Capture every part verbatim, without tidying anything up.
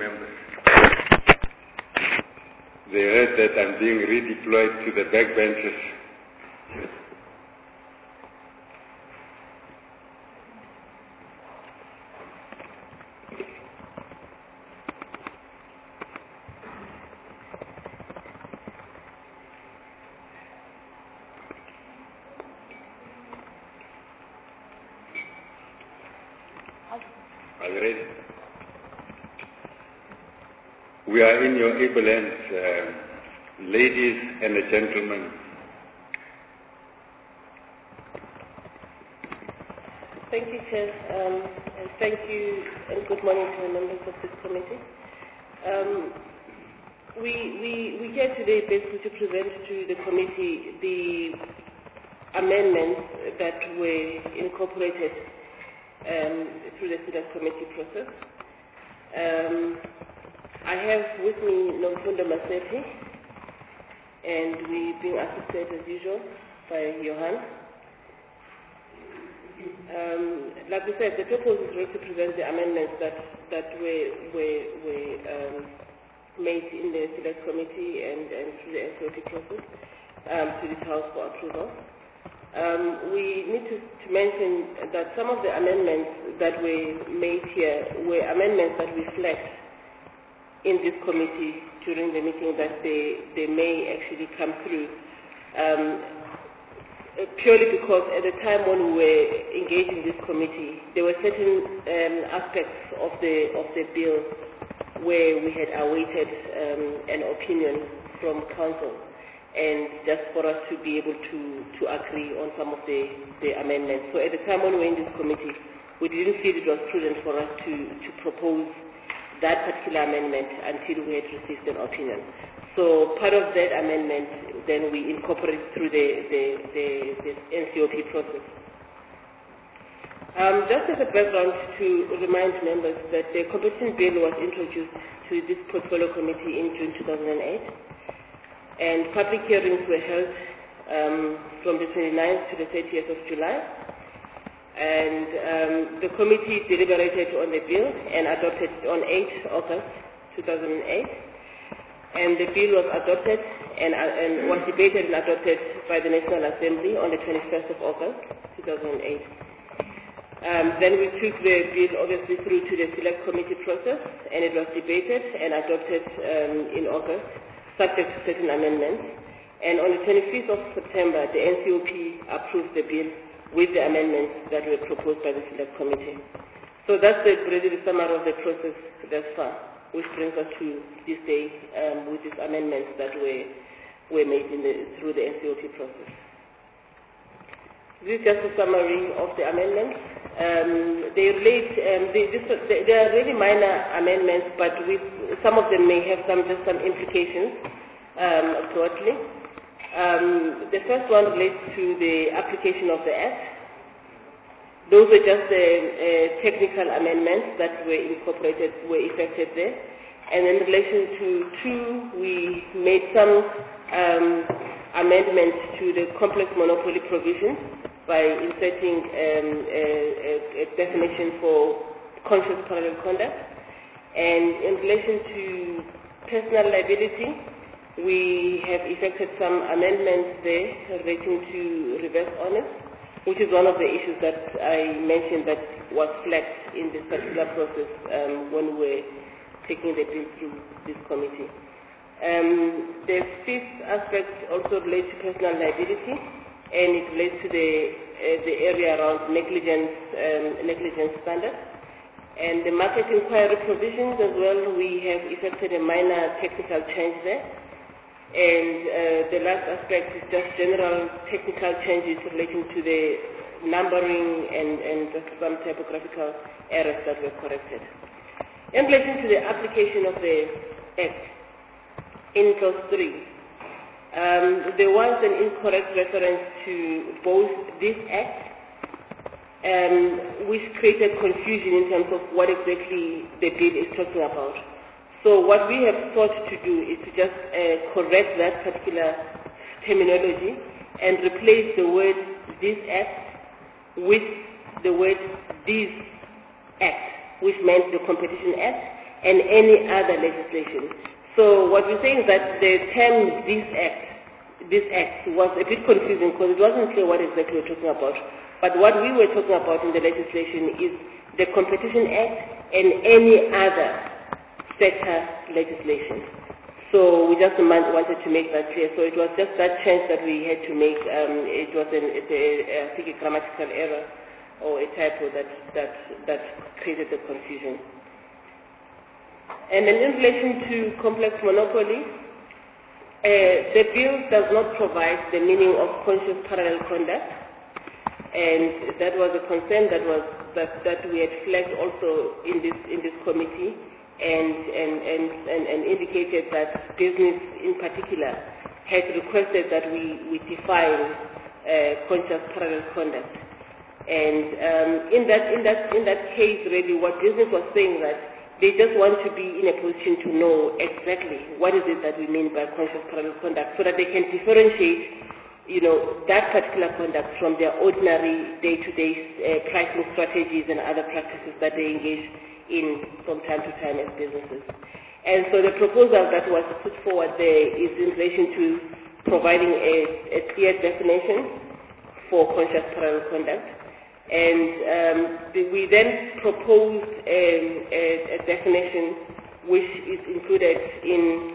members. They heard that I'm being redeployed to the backbenches. Are you ready? We are in your able hands, uh, ladies and gentlemen. Thank you, Chair, um, and thank you and good morning to the members of this committee. Um, we, we, we here today basically to present to the committee the amendments that were incorporated um, through the Select Committee process. Um, I have with me Nomfundo Masepi, and we're being assisted as usual by Johan. Um, like we said, the purpose is really to present the amendments that, that were, were, were um, made in the Select Committee and, and through the S O P process um, to this House for approval. Um, we need to, to mention that some of the amendments that were made here were amendments that reflect in this committee during the meeting that they, they may actually come through. Um, purely because at the time when we were engaged in this committee, there were certain um, aspects of the, of the bill where we had awaited um, an opinion from council, and just for us to be able to, to agree on some of the, the amendments. So at the time when we were in this committee, we didn't feel it was prudent for us to, to propose that particular amendment until we had received an opinion. So part of that amendment, then we incorporate through the, the, the, the N C O P process. Um, just as a background to remind members that the competition bill was introduced to this portfolio committee in June two thousand eight. And public hearings were held um, from the twenty-ninth to the thirtieth of July. And um, the committee deliberated on the bill and adopted it on eighth of August two thousand eight. And the bill was adopted and, uh, and was debated and adopted by the National Assembly on the twenty-first of August two thousand eight. Um, then we took the bill obviously through to the Select Committee process, and it was debated and adopted um, in August, subject to certain amendments. And on the twenty-fifth of September, the N C O P approved the bill with the amendments that were proposed by the Select Committee. So that's the, really the summary of the process thus far, which brings us to this day um, with these amendments that were, were made in the, through the N C O P process. This is just a summary of the amendments. Um, they relate, um, they, this, they, they are really minor amendments, but with, some of them may have some, just some implications um, broadly. Um, the first one relates to the application of the Act. Those were just uh, uh, technical amendments that were incorporated, were effected there. And in relation to two, we made some um, amendments to the complex monopoly provision by inserting um, a, a, a definition for conscious parallel conduct. And in relation to personal liability, we have effected some amendments there relating to reverse honest, which is one of the issues that I mentioned that was flagged in this particular process um, when we were taking the bill through this committee. Um, the fifth aspect also relates to personal liability, and it relates to the, uh, the area around negligence, um, negligence standards. And the market inquiry provisions as well, we have effected a minor technical change there. And uh, the last aspect is just general technical changes relating to the numbering and, and just some typographical errors that were corrected. In relation to the application of the Act, in clause three, um, there was an incorrect reference to both this Act, um, which created confusion in terms of what exactly the bill is talking about. So what we have sought to do is to just uh, correct that particular terminology and replace the word this Act with the word these Act, which meant the Competition Act, and any other legislation. So what we're saying is that the term this act, this act was a bit confusing because it wasn't clear what exactly we're talking about. But what we were talking about in the legislation is the Competition Act and any other sector legislation. So we just wanted to make that clear. So it was just that change that we had to make. Um, it was an, it, a, I think a grammatical error or a typo that, that, that created the confusion. And then in relation to complex monopoly, uh, the bill does not provide the meaning of conscious parallel conduct, and that was a concern that was that, that we had flagged also in this in this committee, and and, and, and, and indicated that business in particular had requested that we, we define uh, conscious parallel conduct. And um, in that in that in that case, really, what business was saying that they just want to be in a position to know exactly what is it that we mean by conscious parallel conduct, so that they can differentiate, you know, that particular conduct from their ordinary day-to-day uh, pricing strategies and other practices that they engage in from time to time as businesses. And so the proposal that was put forward there is in relation to providing a, a clear definition for conscious parallel conduct. And um, the, we then proposed a, a, a definition which is included in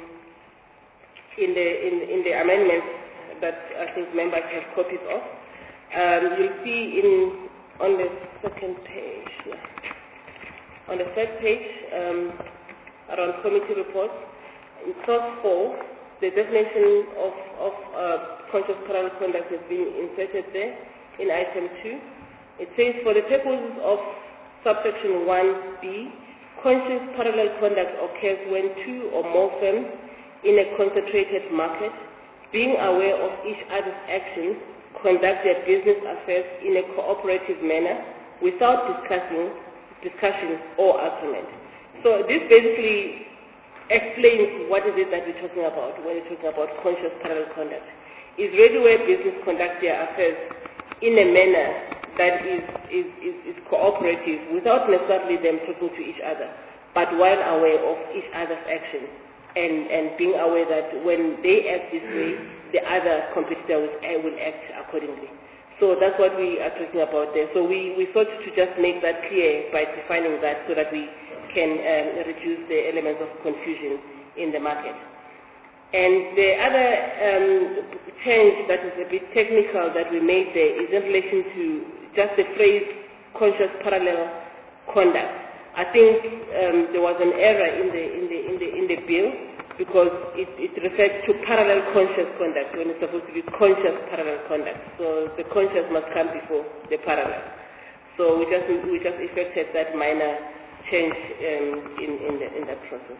in the in, in the amendments that I think members have copies of. Um, you'll see in on the second page, yeah. on the third page, um, around committee reports, in clause four, the definition of of uh, conscious parallel conduct has been inserted there in item two. It says, for the purposes of subsection one B, conscious parallel conduct occurs when two or more firms in a concentrated market, being aware of each other's actions, conduct their business affairs in a cooperative manner without discussing, discussion or agreement. So this basically explains what is it that we're talking about when we're talking about conscious parallel conduct. It's really where business conduct their affairs in a manner that is, is, is, is cooperative without necessarily them talking to each other, but while aware of each other's actions and, and being aware that when they act this way, the other competitor will, will act accordingly. So that's what we are talking about there. So we, we thought to just make that clear by defining that so that we can um, reduce the elements of confusion in the market. And the other um, change that is a bit technical that we made there is in relation to just the phrase conscious parallel conduct. I think um, there was an error in the in the in the in the bill because it, it refers to parallel conscious conduct when it's supposed to be conscious parallel conduct. So the conscious must come before the parallel. So we just we just effected that minor change um, in in, the, in that process.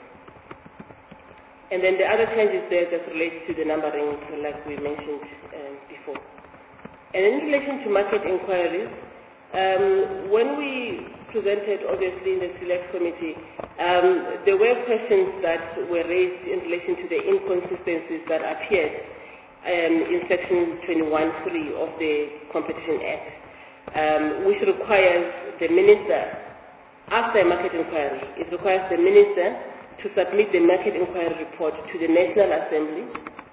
And then the other changes there that relate to the numbering, like we mentioned um, before. And in relation to market inquiries, um, when we presented, obviously, in the Select Committee, um, there were questions that were raised in relation to the inconsistencies that appeared um, in Section twenty-one point three of the Competition Act, um, which requires the Minister, after a market inquiry, it requires the Minister to submit the market inquiry report to the National Assembly,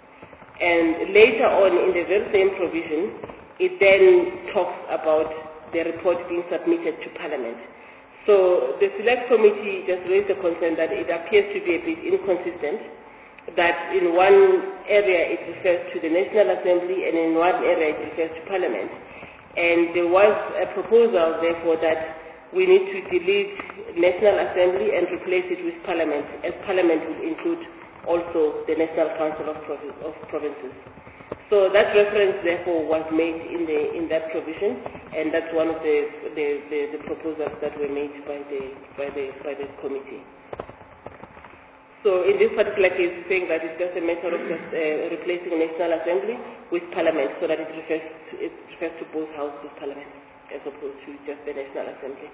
and later on in the very same provision, it then talks about the report being submitted to Parliament. So the Select Committee just raised the concern that it appears to be a bit inconsistent, that in one area it refers to the National Assembly and in one area it refers to Parliament. And there was a proposal, therefore, that we need to delete National Assembly and replace it with Parliament, as Parliament will include also the National Council of, Province, of Provinces. So that reference, therefore, was made in the in that provision, and that's one of the the, the, the proposals that were made by the by the by the committee. So in this particular case, saying that it's just a matter of just uh, replacing National Assembly with Parliament, so that it refers to, it refers to both houses of Parliament, as opposed to just the National Assembly.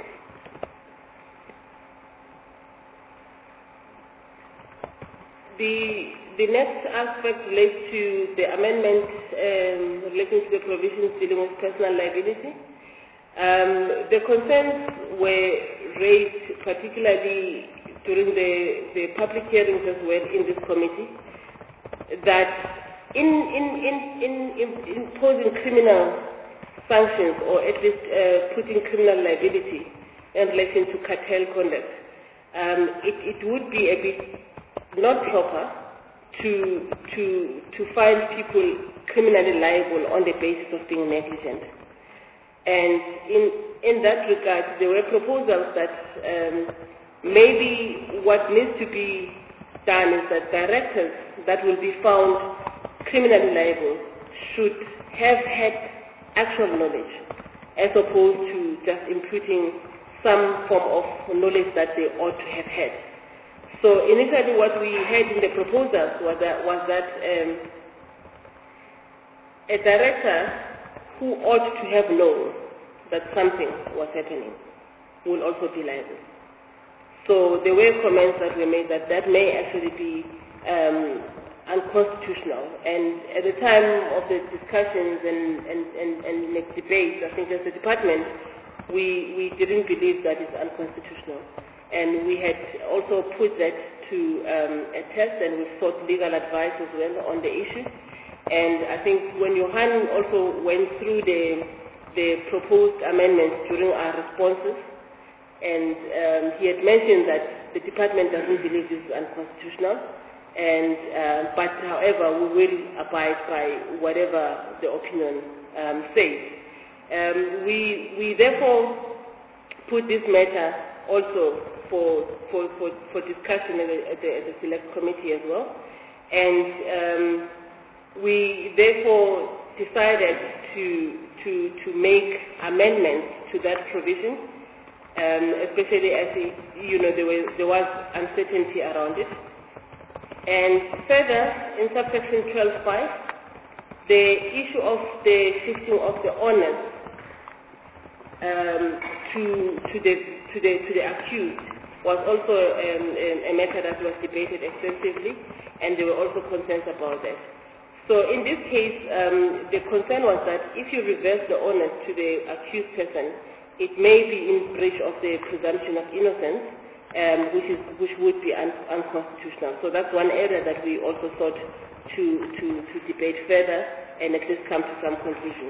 The, the next aspect relates to the amendment um, relating to the provisions dealing with personal liability. Um, the concerns were raised particularly during the, the public hearings as well in this committee, that in, in, in, in, in imposing criminal sanctions, or at least uh, putting criminal liability in relation to cartel conduct, um, it, it would be a bit not proper to, to, to find people criminally liable on the basis of being negligent. And in, in that regard, there were proposals that um, maybe what needs to be done is that directors that will be found criminally liable should have had actual knowledge, as opposed to just imputing some form of knowledge that they ought to have had. So initially what we had in the proposals was that, was that um, a director who ought to have known that something was happening will also be liable. So there were comments that were made that that may actually be um, unconstitutional. And at the time of the discussions and, and, and, and debates, I think as a department, we, we didn't believe that it's unconstitutional. And we had also put that to um, a test, and we sought legal advice as well on the issue. And I think when Johan also went through the, the proposed amendments during our responses, and um, he had mentioned that the department doesn't believe this is unconstitutional, and uh, but however we will abide by whatever the opinion um, says. Um, we, we therefore put this matter also for, for, for, for discussion at the, at, the, at the select committee as well, and um, we therefore decided to, to, to make amendments to that provision, um, especially as it, you know, there was, there was uncertainty around it. And further, in subsection twelve point five, the issue of the shifting of the onus um, to, to, the, to, the, to the accused was also um, a matter that was debated extensively, and there were also concerns about that. So in this case, um, the concern was that if you reverse the onus to the accused person, it may be in breach of the presumption of innocence, um, which is which would be un unconstitutional. So that's one area that we also sought to, to, to debate further and at least come to some conclusion.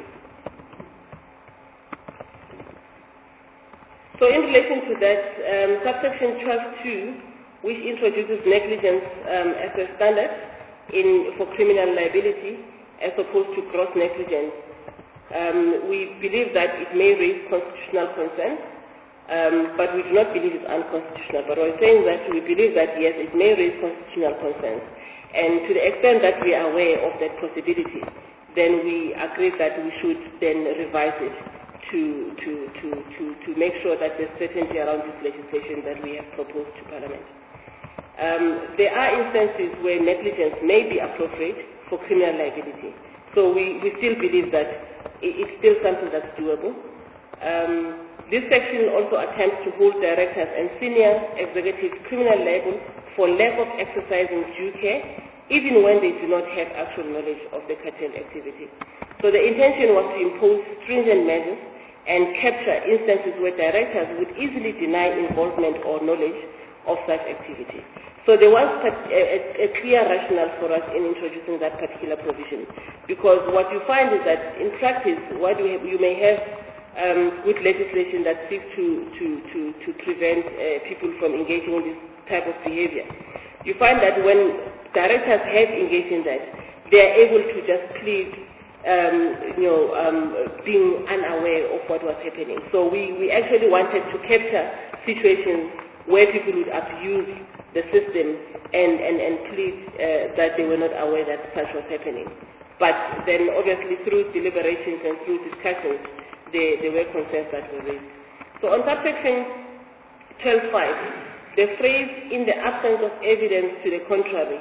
So in relation to that, um, subsection twelve point two, which introduces negligence um, as a standard in, for criminal liability as opposed to gross negligence, um, we believe that it may raise constitutional concerns, um, but we do not believe it's unconstitutional. But we're saying that we believe that, yes, it may raise constitutional concerns. And to the extent that we are aware of that possibility, then we agree that we should then revise it to, to, to, to, to make sure that there's certainty around this legislation that we have proposed to Parliament. Um, there are instances where negligence may be appropriate for criminal liability. So we, we still believe that it, it's still something that's doable. Um, this section also attempts to hold directors and senior executives criminally liable for lack of exercising due care, even when they do not have actual knowledge of the cartel activity. So the intention was to impose stringent measures and capture instances where directors would easily deny involvement or knowledge of such activity. So there was a, a, a clear rationale for us in introducing that particular provision, because what you find is that in practice, what you, have, you may have um, good legislation that seeks to, to, to, to prevent uh, people from engaging in this type of behavior. You find that when directors have engaged in that, they are able to just plead um, you know, um, being unaware of what was happening. So we, we actually wanted to capture situations where people would abuse the system and, and, and plead uh, that they were not aware that such was happening. But then obviously through deliberations and through discussions, there, there were concerns that were raised. So on subsection twelve point five, the phrase "in the absence of evidence to the contrary"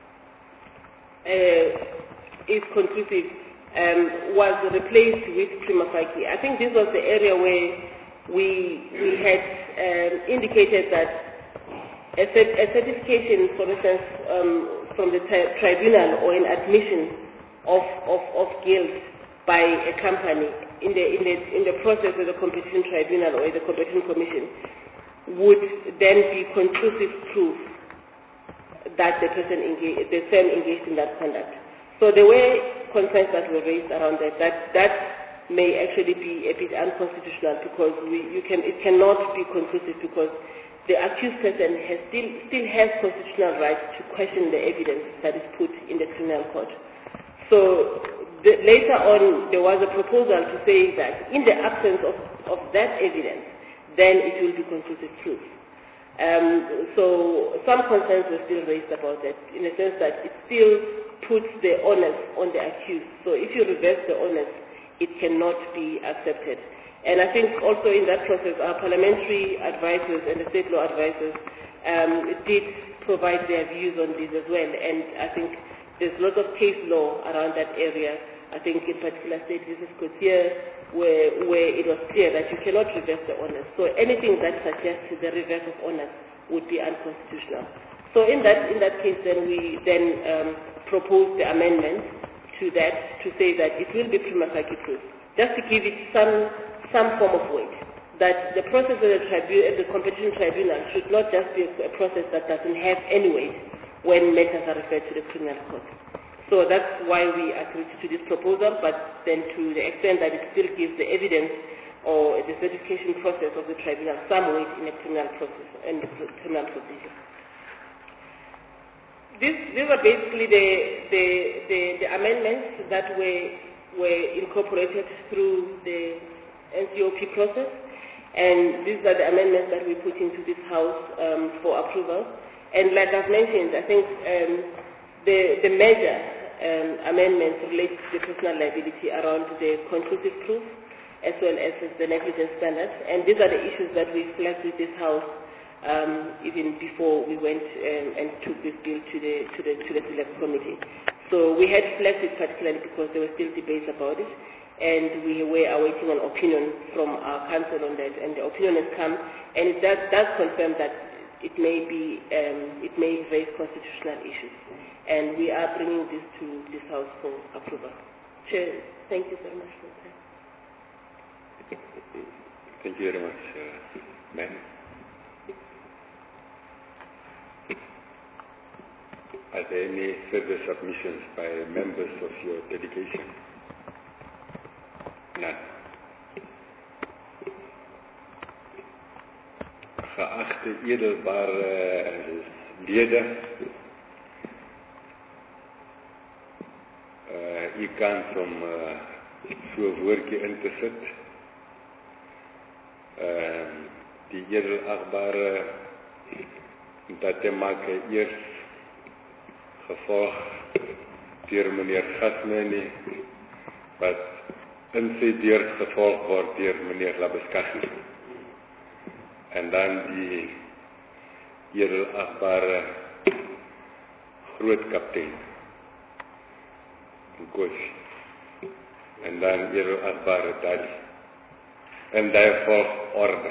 uh, is conclusive, um, was replaced with prima facie. I think this was the area where we, we had um, indicated that a, cert a certification, for instance, um, from the tribunal or an admission of, of, of guilt by a company in the, in, the, in the process of the competition tribunal or the competition commission would then be conclusive proof that the person engaged, the firm engaged in that conduct. So there were concerns that were raised around that, that, that may actually be a bit unconstitutional because we, you can, it cannot be conclusive because the accused person has still, still has constitutional right to question the evidence that is put in the criminal court. So the, later on, there was a proposal to say that in the absence of, of that evidence, then it will be conclusive proof. Um, so some concerns were still raised about that, in the sense that it still puts the onus on the accused. So if you reverse the onus, it cannot be accepted. And I think also in that process, our parliamentary advisors and the state law advisors um, did provide their views on this as well. And I think there's lots of case law around that area. I think in particular State versus Cotier, where, where it was clear that you cannot reverse the onus. So anything that suggests the reverse of onus would be unconstitutional. So in that, in that case, then we then um, proposed the amendment to that to say that it will be prima facie proof, just to give it some, some form of weight, that the process of the, tribu- the competition tribunal should not just be a process that doesn't have any weight when matters are referred to the criminal court. So that's why we agreed to this proposal, but then to the extent that it still gives the evidence or the certification process of the tribunal some weight in the criminal process and the criminal procedure. This, these are basically the, the, the, the amendments that were, were incorporated through the N C O P process, and these are the amendments that we put into this House um, for approval. And like I've mentioned, I think um, the, the major um, amendments relate to the personal liability around the conclusive proof as well as the negligence standard. And these are the issues that we flagged with this House um, even before we went um, and took this bill to the, to, the, to the Select Committee. So we had flagged it particularly because there were still debates about it, and we were awaiting an opinion from our council on that, and the opinion has come, and it does, does confirm that it may be, um, it may raise constitutional issues. And we are bringing this to this House for approval. Chair, thank you very much for your time. Thank you very much, uh, ma'am. Are there any further submissions by members of your delegation? None. Geachte edelbare leden, uh, u kans om uh, zo'n woordje in te zetten. Uh, die edelachtbare, dat te maken eerst gevolg door meneer Gasmeni, wat in sy deur gevolg word door meneer Labeskaghi. En dan die edelachtbare grootkaptein, Nkosi. En dan edelachtbare Dali. En die volgorde.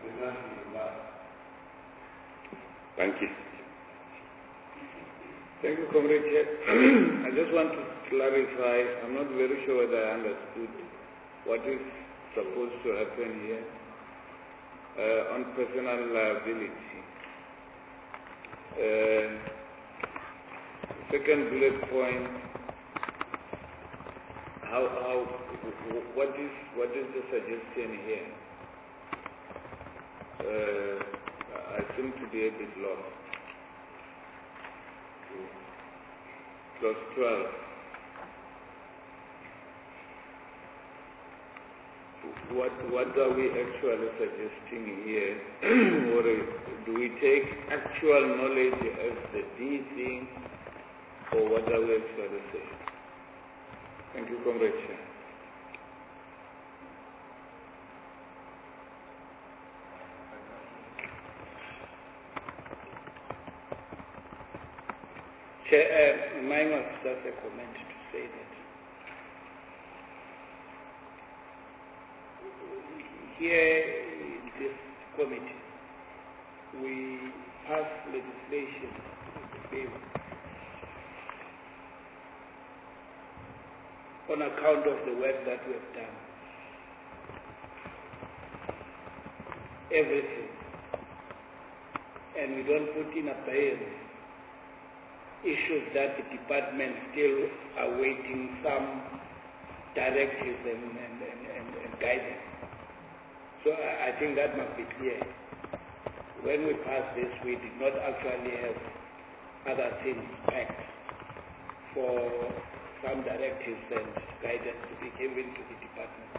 Thank you. Thank you, Comrade Chair. I just want to clarify, I'm not very sure whether I understood what is supposed to happen here uh, on personal liability. Uh, second bullet point, how, how, what is, what is the suggestion here? Uh, I seem to be a bit lost. Clause twelve. What, what are we actually suggesting here? Or do we take actual knowledge as the D thing, or what are we actually saying? Thank you, Comrade Chair. Chair, uh, mine was just a comment to say that here in this committee, we pass legislation bill on account of the work that we have done. Everything and we don't put in abeyance issues that the department still are waiting some directives and, and, and, and, and guidance. So I, I think that must be clear. When we passed this, we did not actually have other things packed for some directives and guidance to be given to the department.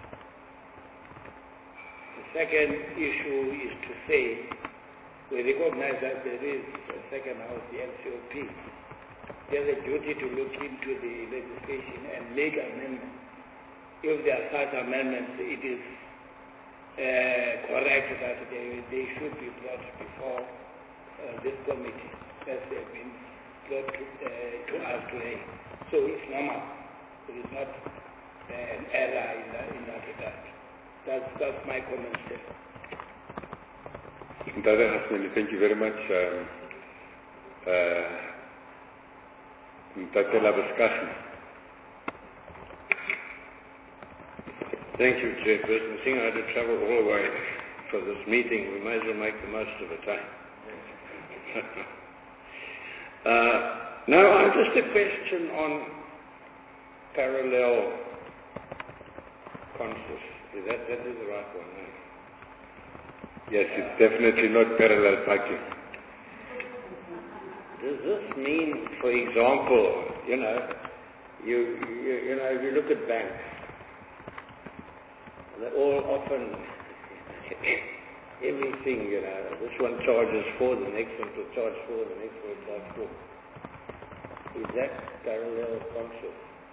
The second issue is to say we recognize that there is a second house, the L C O P. There's a duty to look into the legislation and make amendments. If there are such amendments, it is uh, correct that they, they should be brought before uh, this committee, as they have been brought to, uh, to us today. So it's normal. It is not uh, an error in that, in that regard. That's, that's my comment there. Dada Hasnali, thank you very much. Um, uh, Tatela Baskasni. Thank you, Chairperson. Seeing I had to travel all the way for this meeting, we might as well make the most of the time. uh, now, I'm just a question on parallel conscious. Is that, that is the right one, no? Yes, it's definitely not parallel parking. Does this mean, for example, you know, you, you, you know, if you look at banks, they all often, everything, you know, this one charges four, the next one will charge four, the next one will charge four. Is that parallel conscious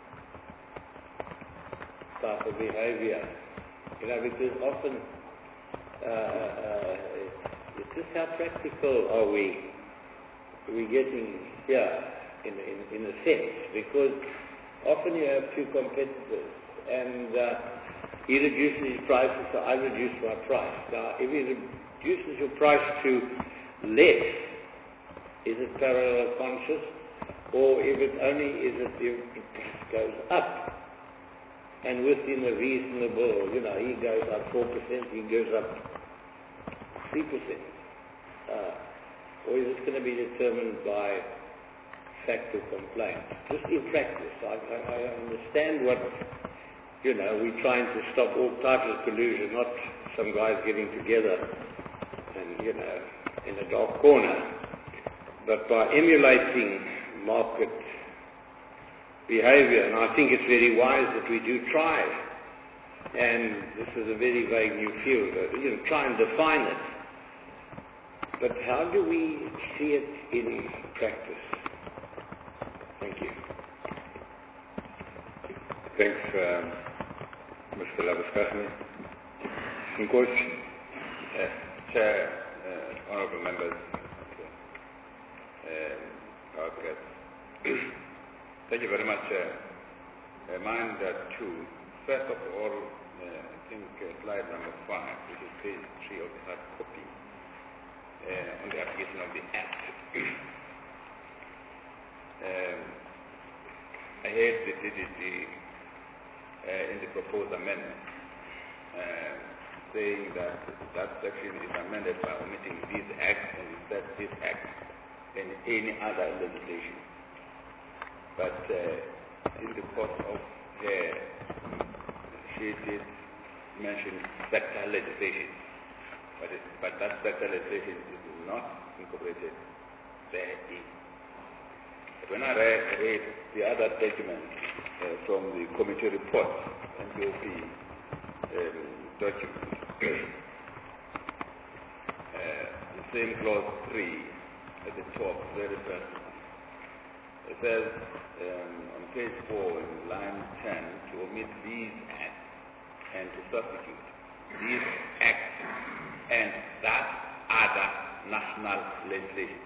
type of behavior? You know, because often, uh, uh, it's just how practical are we? We're getting here in, in, in a sense, because often you have two competitors and uh, he reduces his prices, so I reduce my price. Now, if he reduces your price to less, is it parallel conscious? Or if it only is it if the price goes up and within a reasonable, you know, he goes up four percent, he goes up three percent. Uh, Or is it going to be determined by fact of complaint? Just in practice, I, I, I understand what, you know, we're trying to stop all types of collusion, not some guys getting together and, you know, in a dark corner, but by emulating market behavior. And I think it's very wise that we do try, and this is a very vague new field, you know, try and define it. But how do we see it in practice? Thank you. Thanks, um, Mister Labaskasni. Nkosi. Yes, Chair, uh, honourable members, uh, our guests. Thank you very much. Uh, mine are two. First of all, uh, I think uh, slide number five, which is page three of the hard copy. Uh, on the application of the Act. um, I heard the D D G uh, in the proposed amendment uh, saying that that section is amended by omitting this Act and instead this Act and any other legislation. But uh, in the course of her, she did mention sector legislation. But, it, but that sector legislation is not incorporated therein. When I read, read the other document uh, from the committee report, N P O P um, document, uh, the same clause three at the top, very first one, it says um, on page four in line ten to omit these acts and to substitute these acts and that other national legislation.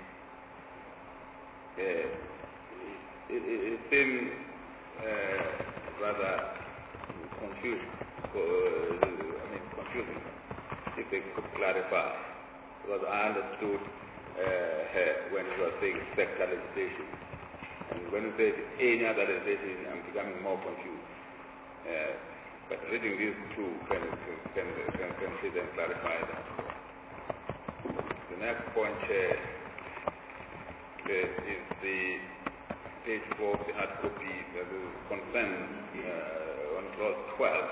Uh, it, it, it seems uh, rather confusing, uh, I mean confusing, if they could clarify, because I understood uh, her when you were saying sector legislation, and when you say any other legislation, I'm becoming more confused. Uh, But reading these two can, can, can, can see and clarify that. The next point uh, is the page four of the hard copy that is concerned uh, on clause twelve.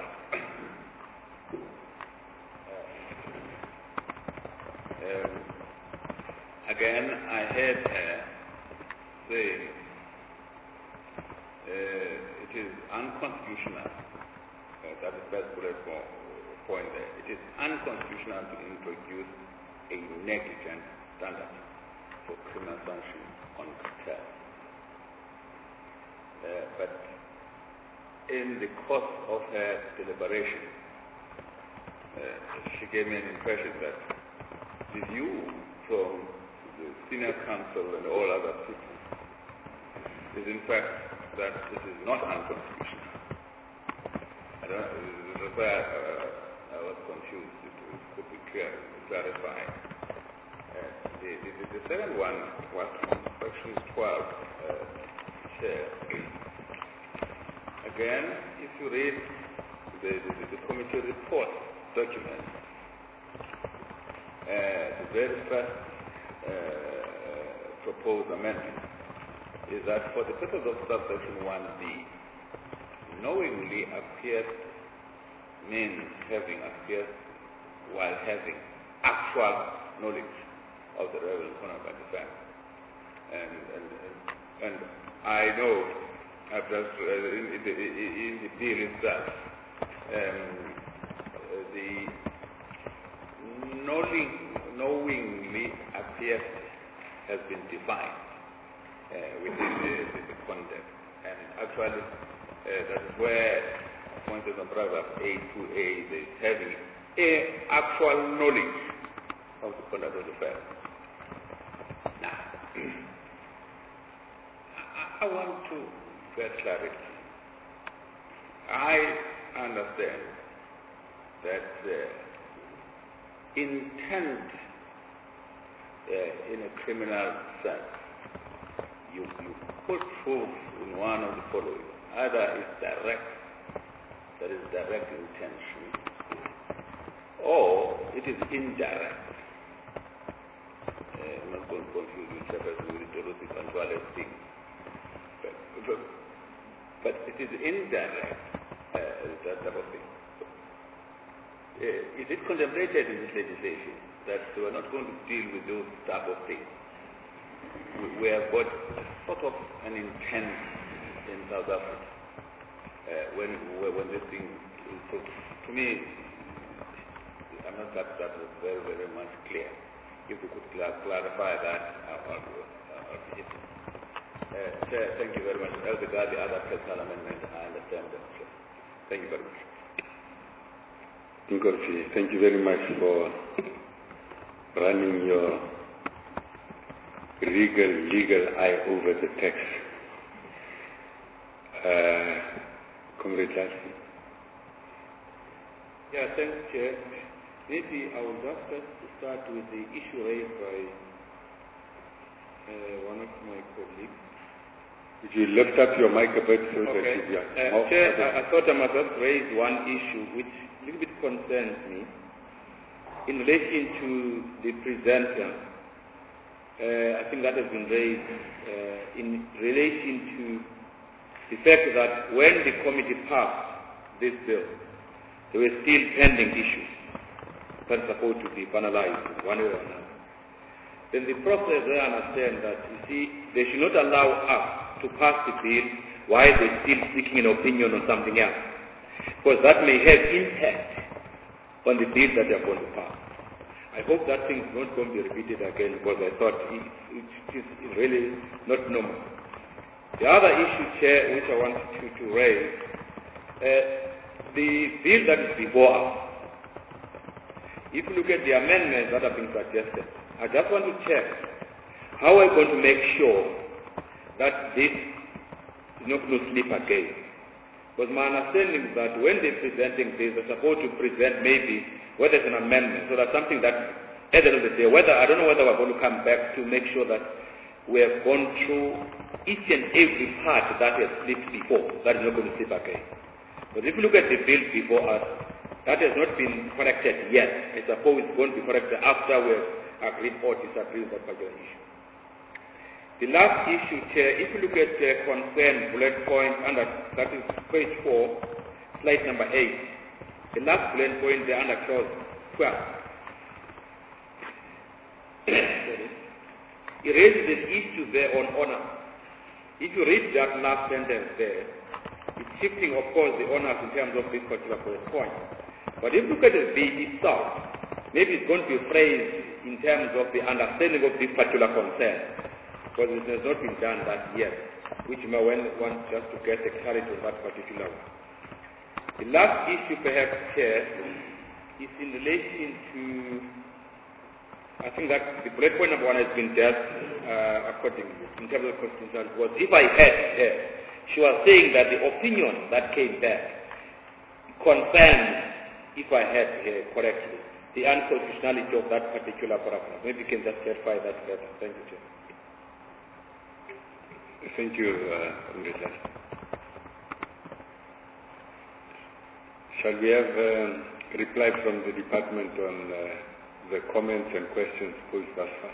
um, again, I had uh, saying uh, it is unconstitutional. Uh, that is best bullet point there. It is unconstitutional to introduce a negligent standard for criminal sanction on cartel. Uh, but in the course of her deliberation, uh, she gave me an impression that the view from the senior counsel and all other people is in fact that it is not unconstitutional. I don't know, that's why I, I was confused. It could be clear, clarify. Uh, the, the, the second one was section twelve. Uh, Chair. Again, if you read the, the, the committee report document, uh, the very first uh, proposed amendment is that for the purpose of subsection one B, knowingly appears means having appeared while having actual knowledge of the relevant conduct by the fact. And, and, and, and I know, I've just, uh, in, the, in the bill itself, um, the knowing, knowingly appeared has been defined uh, within the, the, the context. And actually, uh, that is where, for instance, on paragraph A two A, there is having a actual knowledge of the conduct of the fact. Now, I want to get clarity. I understand that uh, intent uh, in a criminal sense, you, you put proof in one of the following. Either it's direct, that is direct intention, or it is indirect. Uh, I'm not going to confuse you with the Russian control thing. But, but, but it is indirect, uh, that type of thing. Uh, is it contemplated in this legislation that we are not going to deal with those type of things? We, we have got sort of an intent in South Africa uh, when when this thing is so, to me, I'm not that that was very very much clear. If we could cl- clarify that, I'll, I'll be happy. Uh, Chair, thank you very much. As regards the other personal amendment, I understand that. Thank you very much. Ngorfi, thank you very much for running your legal, legal eye over the text. Uh, Comrade Lassie. Yeah, thanks, Chair. Maybe I will just first start with the issue raised by uh, one of my colleagues. Would you lift up your mic a bit so okay. that you uh, oh, Chair, I, I thought I must just raise one issue which a little bit concerns me in relation to the presenter. Uh, I think that has been raised uh, in relation to the fact that when the committee passed this bill, there were still pending issues that are supposed to be finalized one way or another. Then the process, I understand that, you see, they should not allow us to pass the bill while they're still seeking an opinion on something else, because that may have impact on the bill that they're going to pass. I hope that thing is not going to be repeated again, because I thought it, it is really not normal. The other issue, Chair, which I want to, to raise, uh, the bill that is before us, if you look at the amendments that have been suggested, I just want to check how we're going to make sure that this is not going to slip again. Because my understanding is that when they're presenting this, they're supposed to present maybe whether it's an amendment, so that's something that at the end of the day, whether I don't know whether we're going to come back to make sure that we have gone through each and every part that has slipped before, that is not going to slip again. But if you look at the bill before us, that has not been corrected yet. I suppose it's going to be corrected after we have agree or disagree with that particular issue. The last issue, Chair, if you look at uh, concern bullet point under, that is page four, slide number eight, the last bullet point there under clause twelve. It raises an issue there on honor. If you read that last sentence there, it's shifting, of course, the honors in terms of this particular point. But if you look at the bill itself, maybe it's going to be phrased in terms of the understanding of this particular concern, because it has not been done that yet, which you may want just to get the clarity on that particular one. The last issue, perhaps, Chair, is in relation to, I think that the bullet point number one has been dealt uh, accordingly in terms of questions. Was if I had her, she was saying that the opinion that came back confirmed, if I had her correctly, the unconstitutionality of that particular paragraph. Maybe you can just clarify that better. Thank you, Chair. Thank you, uh, Shall we have um, a reply from the department on uh, the comments and questions posed thus far?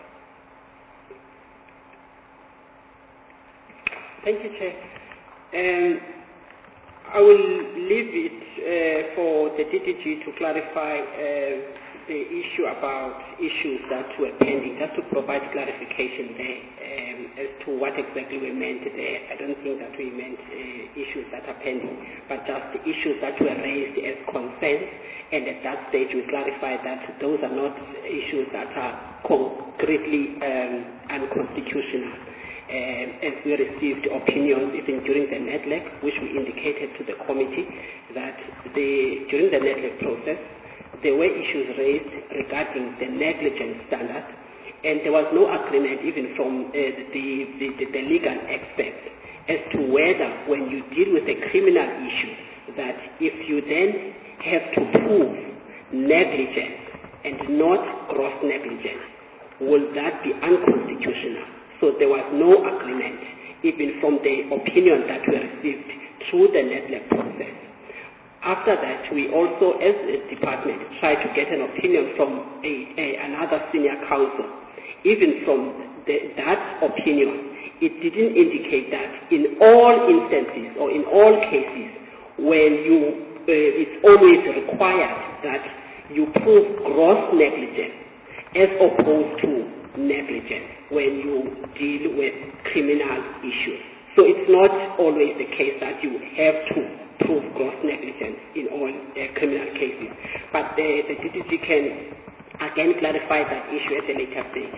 Thank you, Chair. Um, I will leave it uh, for the D D G to clarify uh, the issue about issues that were pending, just to provide clarification there um, as to what exactly we meant there. I don't think that we meant uh, issues that are pending, but just the issues that were raised as concerns, and at that stage we clarified that those are not issues that are concretely um, unconstitutional. Um, as we received opinions even during the N E D L E C, which we indicated to the committee that the, during the N E D L E C process, there were issues raised regarding the negligence standard, and there was no agreement even from uh, the, the, the, the legal experts as to whether when you deal with a criminal issue, that if you then have to prove negligence and not gross negligence, will that be unconstitutional? So there was no agreement even from the opinion that we received through the N E D L E C process. After that, we also, as a department, tried to get an opinion from a, a, another senior counsel. Even from the, that opinion, it didn't indicate that in all instances or in all cases when you, uh, it's always required that you prove gross negligence as opposed to negligence when you deal with criminal issues. So it's not always the case that you have to prove gross negligence in all uh, criminal cases. But the, the D D G can again clarify that issue at a later stage.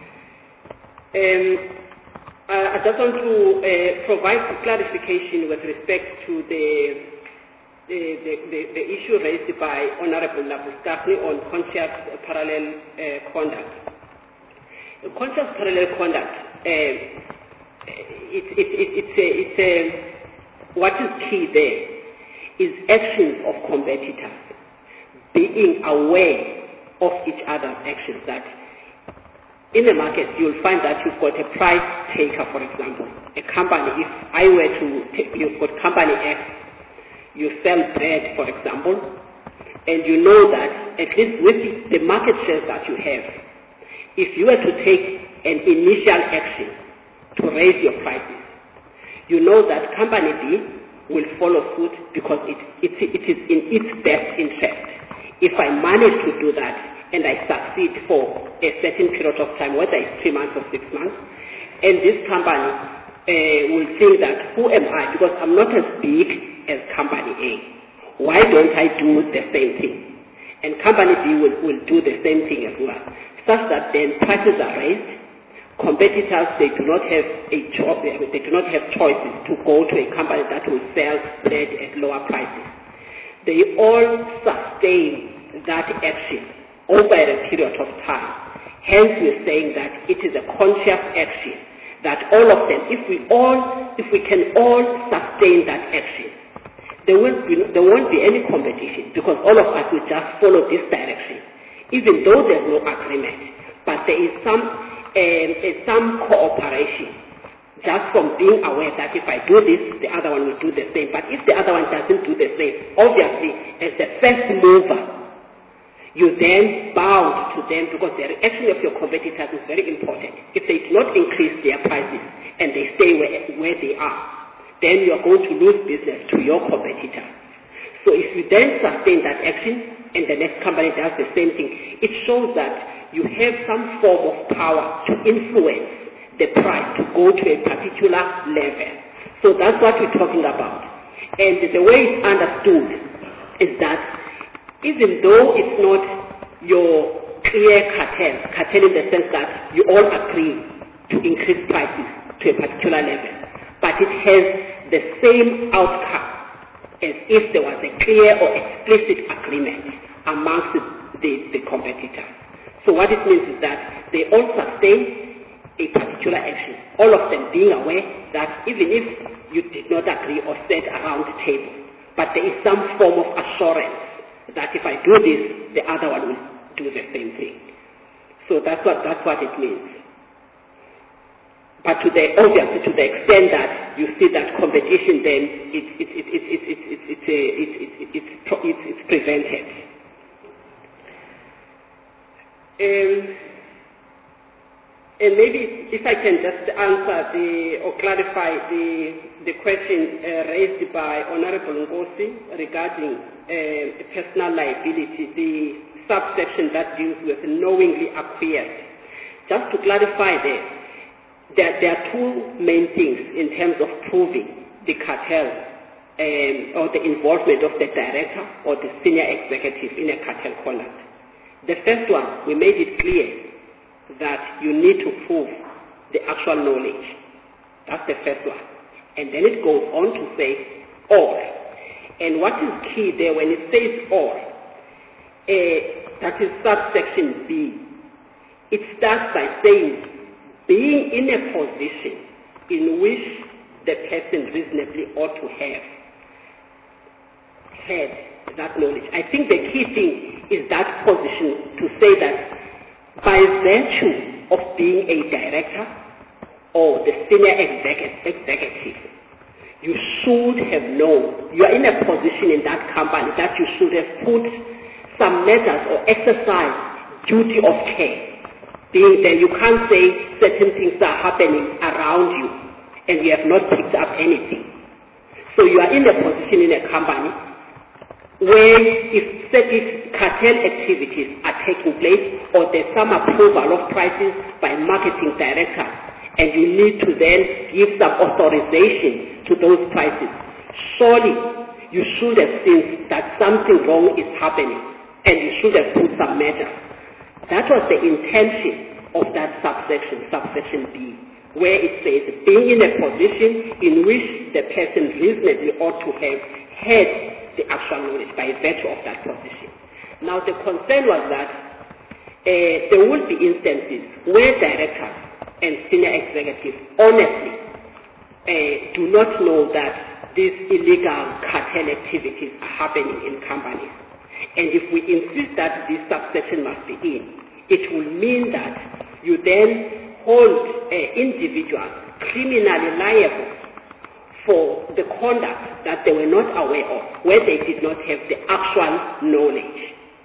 Um, uh, I just want to uh, provide clarification with respect to the the, the, the, the issue raised by Honorable Labuschagne on conscious parallel uh, conduct. Conscious parallel conduct, uh, it, it, it, it's a, it's a what is key there is actions of competitors being aware of each other's actions. That in the market you'll find that you've got a price taker, for example. A company, if I were to take, you've got company X, you sell bread, for example, and you know that at least with the market shares that you have, if you were to take an initial action to raise your prices, you know that company B will follow suit because it, it, it is in its best interest. If I manage to do that and I succeed for a certain period of time, whether it's three months or six months, and this company uh, will think that, who am I? Because I'm not as big as company A. Why don't I do the same thing? And company B will, will do the same thing as well, such that then prices are raised. Competitors, they do not have a job, they do not have choices to go to a company that will sell bread at lower prices. They all sustain that action over a period of time. Hence, we're saying that it is a conscious action, that all of them, if we all, if we can all sustain that action, there won't be, there won't be any competition because all of us will just follow this direction, even though there's no agreement. But there is some Um, some cooperation, just from being aware that if I do this, the other one will do the same. But if the other one doesn't do the same, obviously, as the first mover, you then bound to them because the reaction of your competitors is very important. If they do not increase their prices and they stay where, where they are, then you're going to lose business to your competitor. So if you then sustain that action and the next company does the same thing, it shows that you have some form of power to influence the price to go to a particular level. So that's what we're talking about. And the way it's understood is that even though it's not your clear cartel, cartel in the sense that you all agree to increase prices to a particular level, but it has the same outcome as if there was a clear or explicit agreement amongst the, the, the competitors. So what it means is that they all sustain a particular action, all of them being aware that even if you did not agree or sit around the table, but there is some form of assurance that if I do this, the other one will do the same thing. So that's what that's what it means. But to the obviously to the extent that you see that competition, then it's it's it's it's it's it's it's it's it's it's it's it's prevented. Um, and maybe if I can just answer the or clarify the the question uh, raised by Honorable Ngosi regarding uh, personal liability, the subsection that deals with knowingly acquiesced. Just to clarify there, there, there are two main things in terms of proving the cartel um, or the involvement of the director or the senior executive in a cartel conduct. The first one, we made it clear that you need to prove the actual knowledge. That's the first one. And then it goes on to say or. And what is key there when it says or, uh, that is subsection B, it starts by saying being in a position in which the person reasonably ought to have had that knowledge. I think the key thing is that position to say that by virtue of being a director or the senior executive, you should have known, you are in a position in that company that you should have put some measures or exercise duty of care. Being that you can't say certain things are happening around you and you have not picked up anything. So you are in a position in a company where if, if cartel activities are taking place or there's some approval of prices by marketing directors, and you need to then give some authorization to those prices, surely you should have seen that something wrong is happening and you should have put some measures. That was the intention of that subsection, subsection B, where it says being in a position in which the person reasonably ought to have had the actual knowledge by virtue of that position. Now the concern was that uh, there will be instances where directors and senior executives honestly uh, do not know that these illegal cartel activities are happening in companies. And if we insist that this subsection must be in, it will mean that you then hold uh, individuals criminally liable for the conduct that they were not aware of, where they did not have the actual knowledge.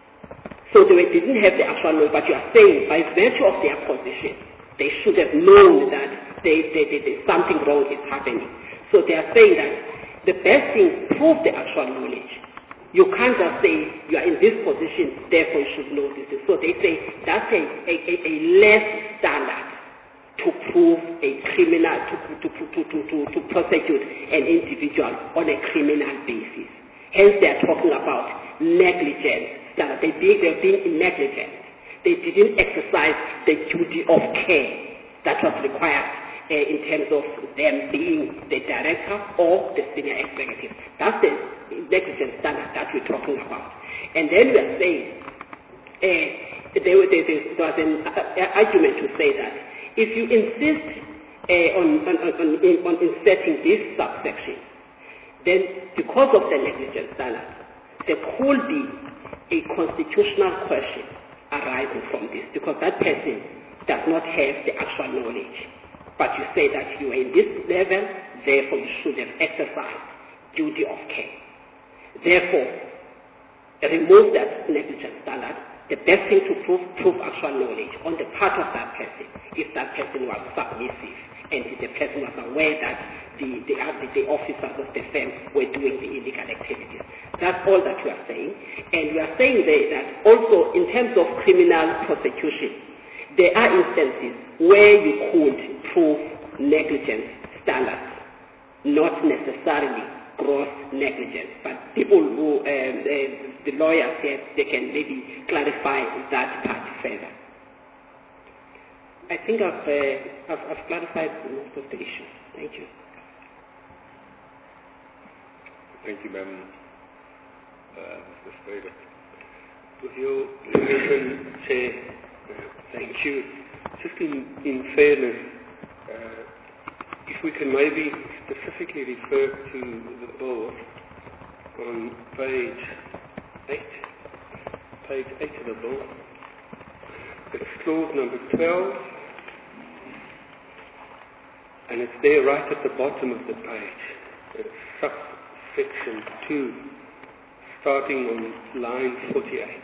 So they didn't have the actual knowledge, but you are saying by virtue of their position, they should have known that they, they, they, they, something wrong is happening. So they are saying that the best thing, prove the actual knowledge. You can't just say you are in this position, therefore you should know this. So they say that's a, a, a, a less standard to prove a criminal, to, to, to, to, to, to prosecute an individual on a criminal basis. Hence they are talking about negligence. That they being, they're being negligent. They didn't exercise the duty of care that was required uh, in terms of them being the director or the senior executive. That's the negligence standard that we're talking about. And then we're saying, uh, there, there, there was an uh, argument to say that if you insist uh, on, on, on, on inserting this subsection, then because of the negligence standard, there could be a constitutional question arising from this, because that person does not have the actual knowledge. But you say that you are in this level, therefore you should have exercised duty of care. Therefore, remove that negligence standard, the best thing to prove, prove actual knowledge on the part of that person if that person was submissive and the person was aware that the, the, the, the officers of the firm were doing the illegal activities. That's all that you are saying. And you are saying there that also in terms of criminal prosecution, there are instances where you could prove negligence standards, not necessarily gross negligence. But people who, um, uh, the lawyers here, they can maybe clarify that part further. I think I've, uh, I've, I've clarified most of the issues. Thank you. Thank you, ma'am. Uh, Mister Sprader. With your permission, Chair, uh, thank you. Just in, in fairness, uh, if we can maybe specifically refer to the bill on page eight, page eight of the bill. It's clause number twelve, and it's there right at the bottom of the page. It's subsection two, starting on line forty-eight.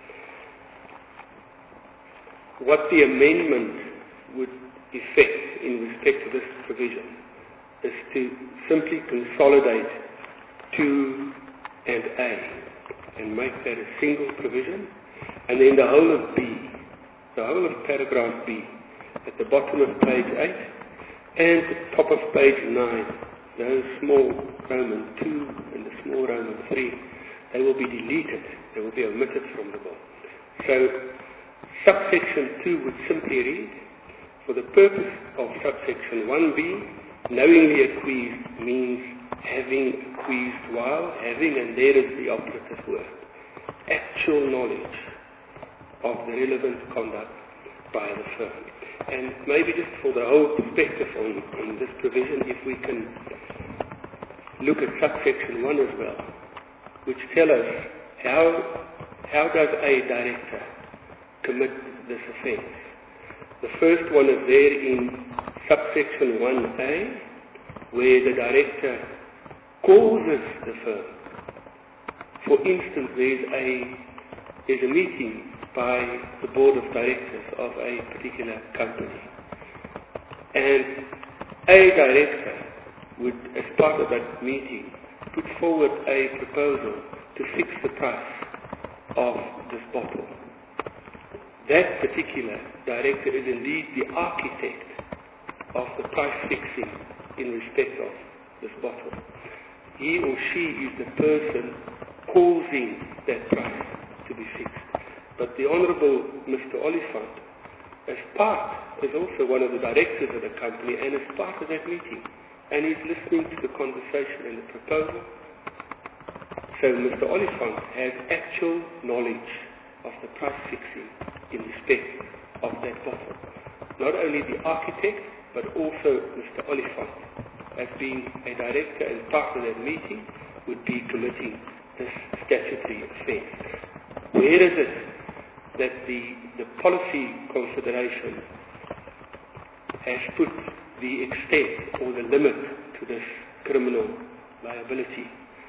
What the amendment would effect in respect to this provision is to simply consolidate two and A and make that a single provision, and then the whole of B, the whole of paragraph B, at the bottom of page eight and the top of page nine, those small Roman two and the small Roman three, they will be deleted, they will be omitted from the bill. So subsection two would simply read, for the purpose of subsection one B, knowingly acquiesced means having acquiesced while having, and there is the operative word, actual knowledge of the relevant conduct by the firm. And maybe just for the whole perspective on, on this provision, if we can look at subsection one as well, which tell us how, how does a director commit this offence. The first one is there in subsection one A, where the director causes the firm. For instance, there's a, there's a meeting by the board of directors of a particular company, and a director would, as part of that meeting, put forward a proposal to fix the price of this bottle. That particular director is indeed the architect of the price fixing in respect of this bottle. He or she is the person causing that price to be fixed. But the Honourable Mister Oliphant, as part, is also one of the directors of the company and is part of that meeting. And he's listening to the conversation and the proposal. So Mister Oliphant has actual knowledge of the price fixing in respect of that bottle. Not only the architect, but also Mister Oliphant, as being a director and part of that meeting, would be committing this statutory offence. Where is it that the, the policy consideration has put the extent or the limit to this criminal liability?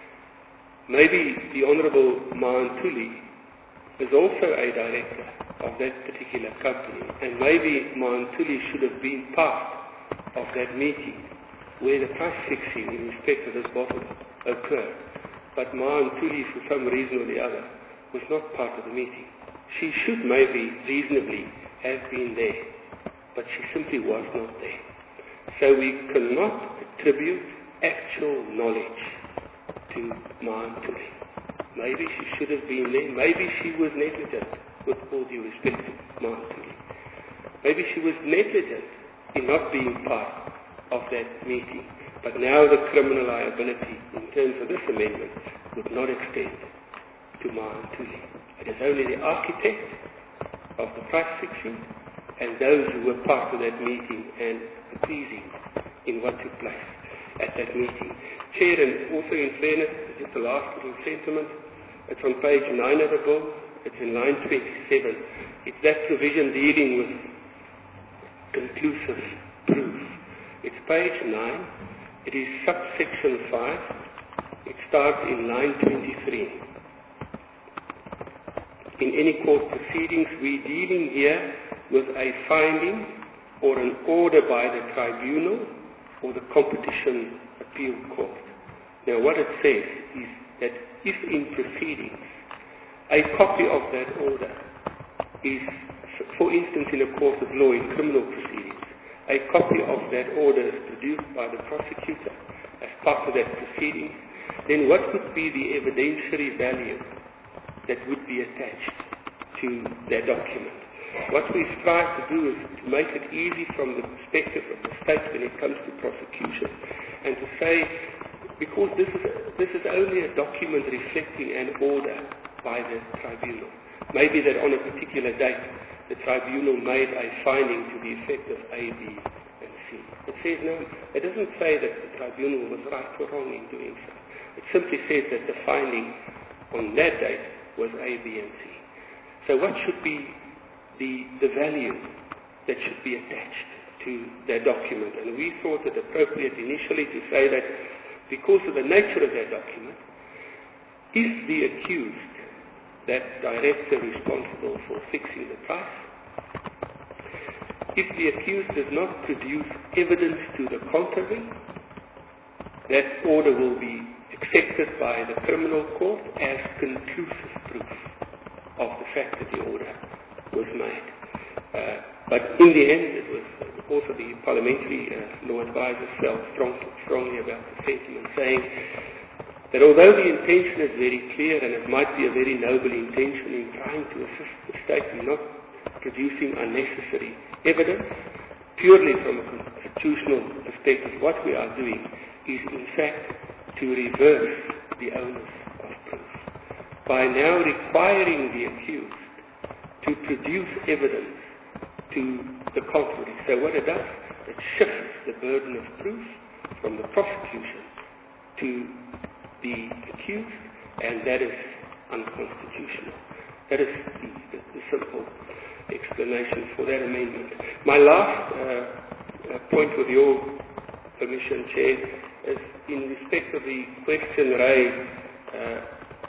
Maybe the Honourable Maantuli is also a director of that particular company, and maybe Maantuli should have been part of that meeting where the price fixing in respect of this bottle occurred. But Maantuli, for some reason or the other, was not part of the meeting. She should maybe reasonably have been there, but she simply was not there. So we cannot attribute actual knowledge to Maantuli. Maybe she should have been there. Maybe she was negligent, with all due respect to Maantuli. Maybe she was negligent in not being part of that meeting. But now the criminal liability in terms of this amendment would not extend to Maantuli. It is only the architect of the price fixing and those who were part of that meeting and appeasing in what took place at that meeting. Chair, and also in fairness, just the last little sentiment, it's on page nine of the bill, it's in line twenty-seven. It's that provision dealing with conclusive proof. It's page nine, it is subsection five, it starts in line twenty-three. in any court proceedings, we're dealing here with a finding or an order by the tribunal or the competition appeal court. Now what it says is that if in proceedings a copy of that order is, for instance in a court of law in criminal proceedings, a copy of that order is produced by the prosecutor as part of that proceeding, then what would be the evidentiary value that would be attached to that document? What we strive to do is to make it easy from the perspective of the state when it comes to prosecution, and to say, because this is, this is only a document reflecting an order by the tribunal. Maybe that on a particular date the tribunal made a finding to the effect of A, B, and C. It says no, it doesn't say that the tribunal was right or wrong in doing so. It simply says that the finding on that date was A, B, and C. So what should be the, the value that should be attached to that document? And we thought it appropriate initially to say that because of the nature of that document, is the accused that director responsible for fixing the price? If the accused does not produce evidence to the contrary, that order will be accepted by the criminal court as conclusive proof of the fact that the order was made. Uh, but in the end, it was also the parliamentary uh, law advisor felt strong, strongly about the sentiment, saying that although the intention is very clear and it might be a very noble intention in trying to assist the state in not producing unnecessary evidence, purely from a constitutional perspective, what we are doing is in fact to reverse the onus of proof by now requiring the accused to produce evidence to the contrary. So what it does, it shifts the burden of proof from the prosecution to the accused, and that is unconstitutional. That is the, the, the simple explanation for that amendment. My last uh, uh, point, with your permission, Chair, is in respect of the question raised uh,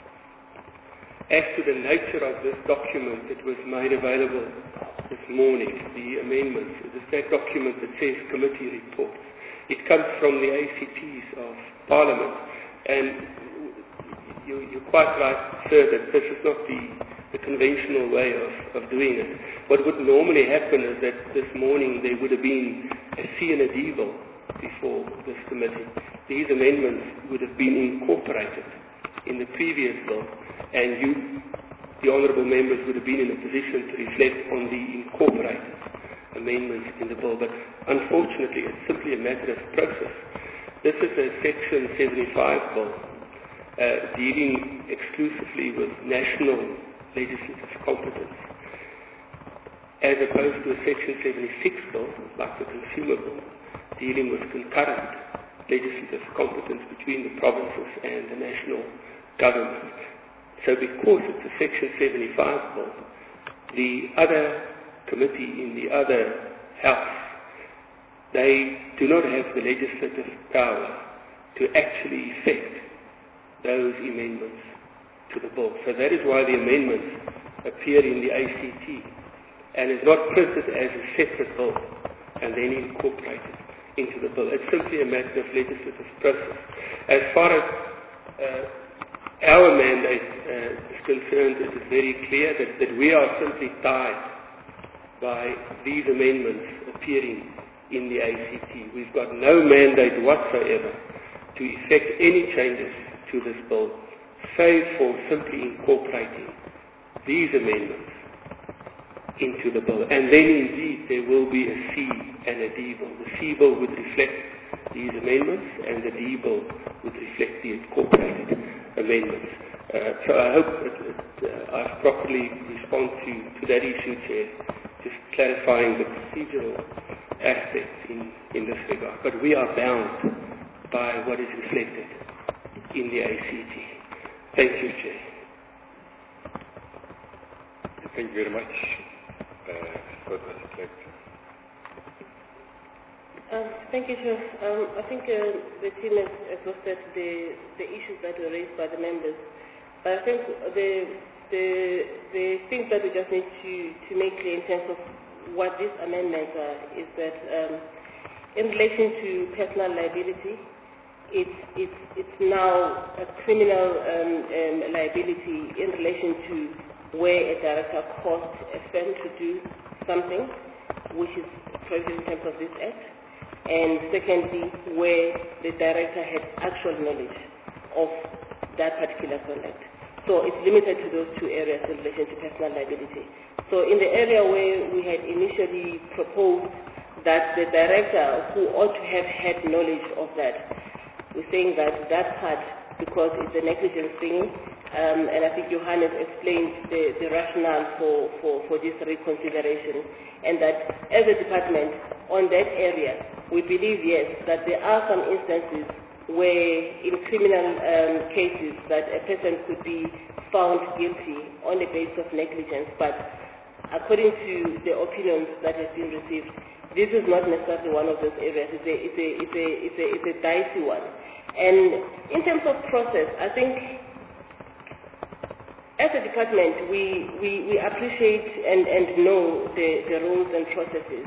as to the nature of this document that was made available this morning, the amendments. It is that document that says committee reports. It comes from the A C Ts of Parliament, and you, you're quite right, sir, that this is not the, the conventional way of, of doing it. What would normally happen is that this morning there would have been a C and a D bill before this committee. These amendments would have been incorporated in the previous bill, and you, the honourable members, would have been in a position to reflect on the incorporated amendments in the bill. But unfortunately, it's simply a matter of process. This is a Section seventy-five bill uh, dealing exclusively with national legislative competence, as opposed to a Section seventy-six bill, like the Consumer Bill, dealing with concurrent legislative competence between the provinces and the national government. So because it's a Section seventy-five bill, the other committee in the other house, they do not have the legislative power to actually effect those amendments to the bill. So that is why the amendments appear in the A C T and is not printed as a separate bill and then incorporated into the bill. It's simply a matter of legislative process. As far as uh, our mandate uh, is concerned, it is very clear that, that we are simply tied by these amendments appearing in the A C T. We've got no mandate whatsoever to effect any changes to this bill, save for simply incorporating these amendments into the bill. And then indeed there will be a C and a D bill. The C bill would reflect these amendments and the D bill would reflect the incorporated amendments. Uh, so I hope that, that uh, I've properly responded to, to that issue, Chair, just clarifying the procedural aspects in, in this regard. But we are bound by what is reflected in the A C T. Thank you, Chair. Thank you very much uh, for the reflection. Um, thank you, Chair. Um, I think uh, the team has exhausted the, the issues that were raised by the members. But I think the, the, the things that we just need to, to make clear in terms of what these amendments are is that um, in relation to personal liability, it's, it's, it's now a criminal um, um, liability in relation to where a director caused a firm to do something, which is prohibited in terms of this Act, and secondly, where the director had actual knowledge of that particular conduct. So it's limited to those two areas in relation to personal liability. So in the area where we had initially proposed that the director who ought to have had knowledge of that, we're saying that that part, because it's a negligence thing, um, and I think Johannes explained the, the rationale for, for, for this reconsideration, and that as a department on that area, we believe, yes, that there are some instances where in criminal um, cases that a person could be found guilty on the basis of negligence, but according to the opinions that have been received, this is not necessarily one of those areas. It's a, it's a, it's a, it's a, it's a dicey one. And in terms of process, I think as a department, we, we, we appreciate and, and know the, the rules and processes.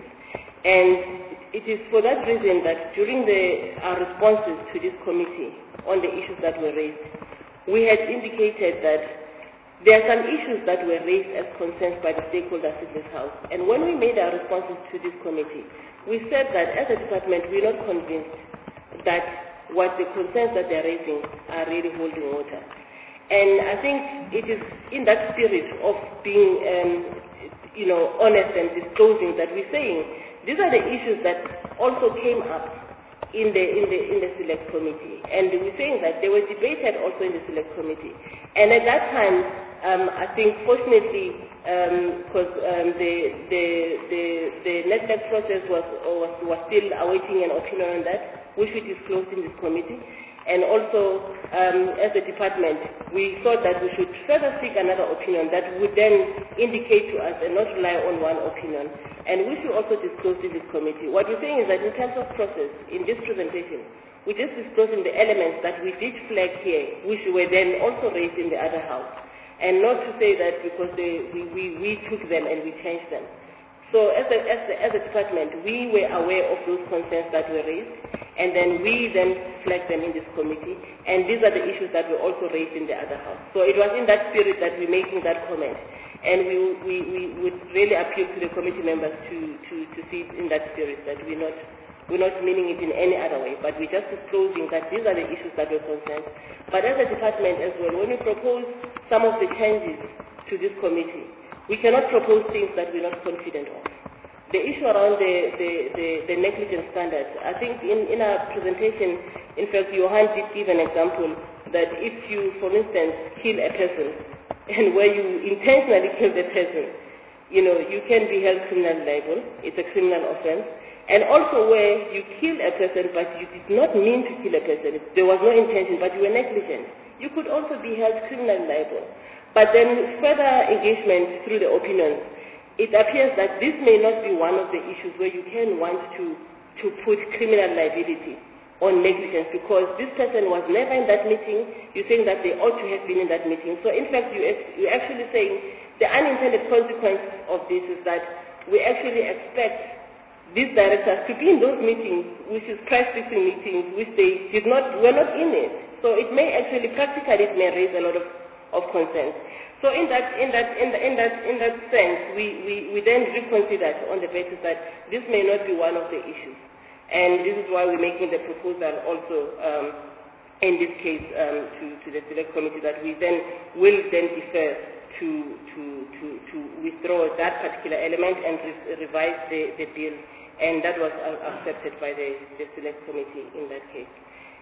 And it is for that reason that during the, our responses to this committee on the issues that were raised, we had indicated that there are some issues that were raised as concerns by the stakeholders in this House. And when we made our responses to this committee, we said that as a department, we're not convinced that what the concerns that they're raising are really holding water. And I think it is in that spirit of being, um, you know, honest and disclosing that we're saying these are the issues that also came up in the in the in the select committee, and we're saying that they were debated also in the select committee. And at that time, um, I think fortunately, because um, um, the the the the NEDLAC process was, was was still awaiting an opinion on that, which we disclosed in this committee. And also, um, as a department, we thought that we should further seek another opinion that would then indicate to us and not rely on one opinion, and which we also disclosed in this committee. What we're saying is that in terms of process, in this presentation, we're just disclosing the elements that we did flag here, which were then also raised in the other house, and not to say that because they, we, we, we took them and we changed them. So as a, as, a, as a department, we were aware of those concerns that were raised, and then we then flagged them in this committee, and these are the issues that were also raised in the other house. So it was in that spirit that we're making that comment, and we, we, we would really appeal to the committee members to, to, to see it in that spirit, that we're not, we're not meaning it in any other way, but we're just disclosing that these are the issues that were concerned. But as a department as well, when we propose some of the changes to this committee, we cannot propose things that we're not confident of. The issue around the, the, the, the negligence standards, I think in, in our presentation, in fact, Johan did give an example that if you, for instance, kill a person, and where you intentionally kill the person, you know, you can be held criminally liable. It's a criminal offense. And also where you kill a person, but you did not mean to kill a person. There was no intention, but you were negligent. You could also be held criminally liable. But then further engagement through the opinions, it appears that this may not be one of the issues where you can want to, to put criminal liability on negligence, because this person was never in that meeting. You're saying that they ought to have been in that meeting. So in fact, you, you're actually saying the unintended consequence of this is that we actually expect these directors to be in those meetings, which is price-fixing meetings, which they did not, were not in it. So it may actually, practically, it may raise a lot of, of concerns. So in that, in that, in, the, in that, in that sense, we, we, we then reconsidered on the basis that this may not be one of the issues. And this is why we're making the proposal also, um, in this case, um, to, to the select committee, that we then will then defer to, to, to, to withdraw that particular element and re revise the, the bill. And that was accepted by the, the select committee in that case.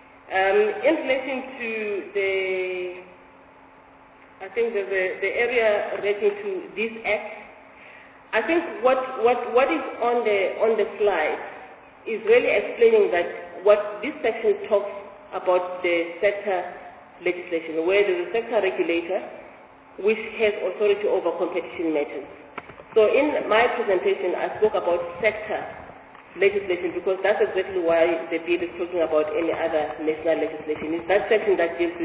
Um, in relation to the I think the, the, the area relating to this act, I think what, what, what is on the, on the slide is really explaining that what this section talks about the sector legislation, where there is a sector regulator which has authority over competition matters. So in my presentation, I spoke about sector legislation because that's exactly why the bill is talking about any other national legislation. It's that section that deals with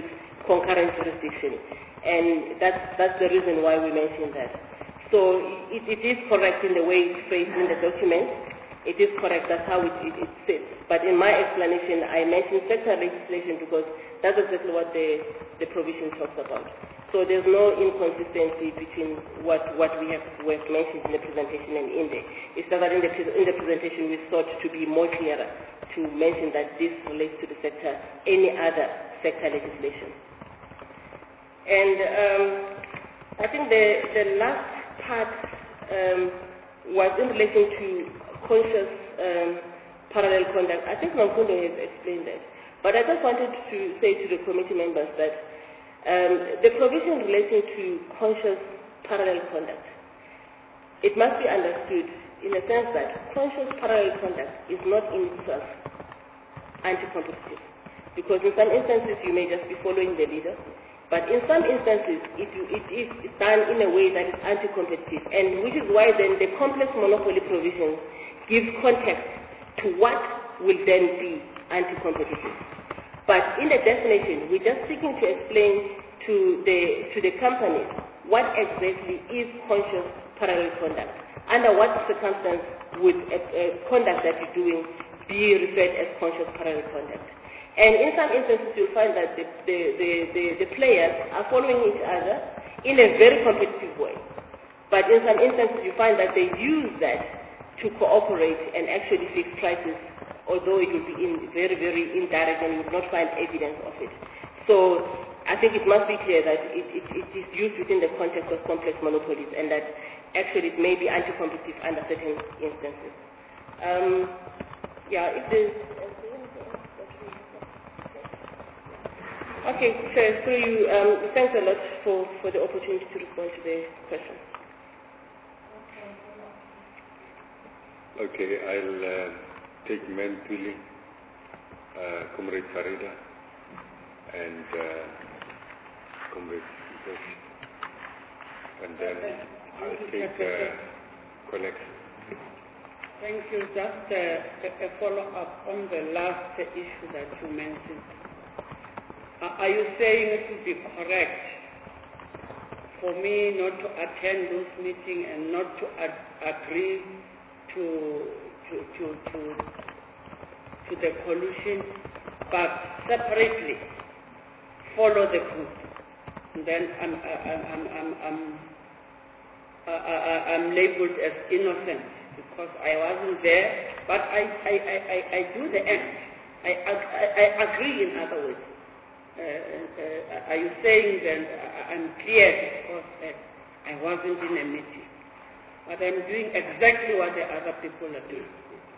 concurrent jurisdiction. And that's, that's the reason why we mentioned that. So it, it is correct in the way it's phrased in the document. It is correct, that's how it, it, it sits. But in my explanation, I mentioned sector legislation because that's exactly what the, the provision talks about. So there's no inconsistency between what, what we have, we have mentioned in the presentation and in there. It's just that in the, in the presentation we thought to be more clearer to mention that this relates to the sector, any other sector legislation. And um, I think the, the last part um, was in relation to conscious um, parallel conduct. I think Mankundo has explained that. But I just wanted to say to the committee members that um, the provision relating to conscious parallel conduct, it must be understood in the sense that conscious parallel conduct is not in itself anti-competitive. Because in some instances you may just be following the leader, but in some instances it, it is done in a way that is anti-competitive, and which is why then the complex monopoly provisions give context to what will then be anti-competitive. But in the definition, we're just seeking to explain to the, to the companies what exactly is conscious parallel conduct. Under what circumstance would a, a conduct that you're doing be referred as conscious parallel conduct? And in some instances, you'll find that the, the, the, the, the players are following each other in a very competitive way. But in some instances, you find that they use that to cooperate and actually fix prices, although it will be in very, very indirect and you will not find evidence of it. So I think it must be clear that it, it, it is used within the context of complex monopolies and that actually it may be anti-competitive under certain instances. Um, yeah, if there's... Okay, Chair, so you, um, thanks a lot for, for the opportunity to respond to the question. Okay, I'll uh, take Men Tuli, uh, Comrade Farida, and uh, Comrade Bush, and then I'll take uh, collection. Thank you. Just uh, a, a follow-up on the last issue that you mentioned. Uh, are you saying it would be correct for me not to attend those meetings and not to ad- agree to to to to to the collusion, but separately follow the group? And then I'm I'm I'm I'm, I'm, uh, I'm labeled as innocent because I wasn't there, but I I, I, I, I do the act. I, I I agree, in other words. Uh, uh, are you saying that I'm clear because uh, I wasn't in a meeting, but I'm doing exactly what the other people are doing?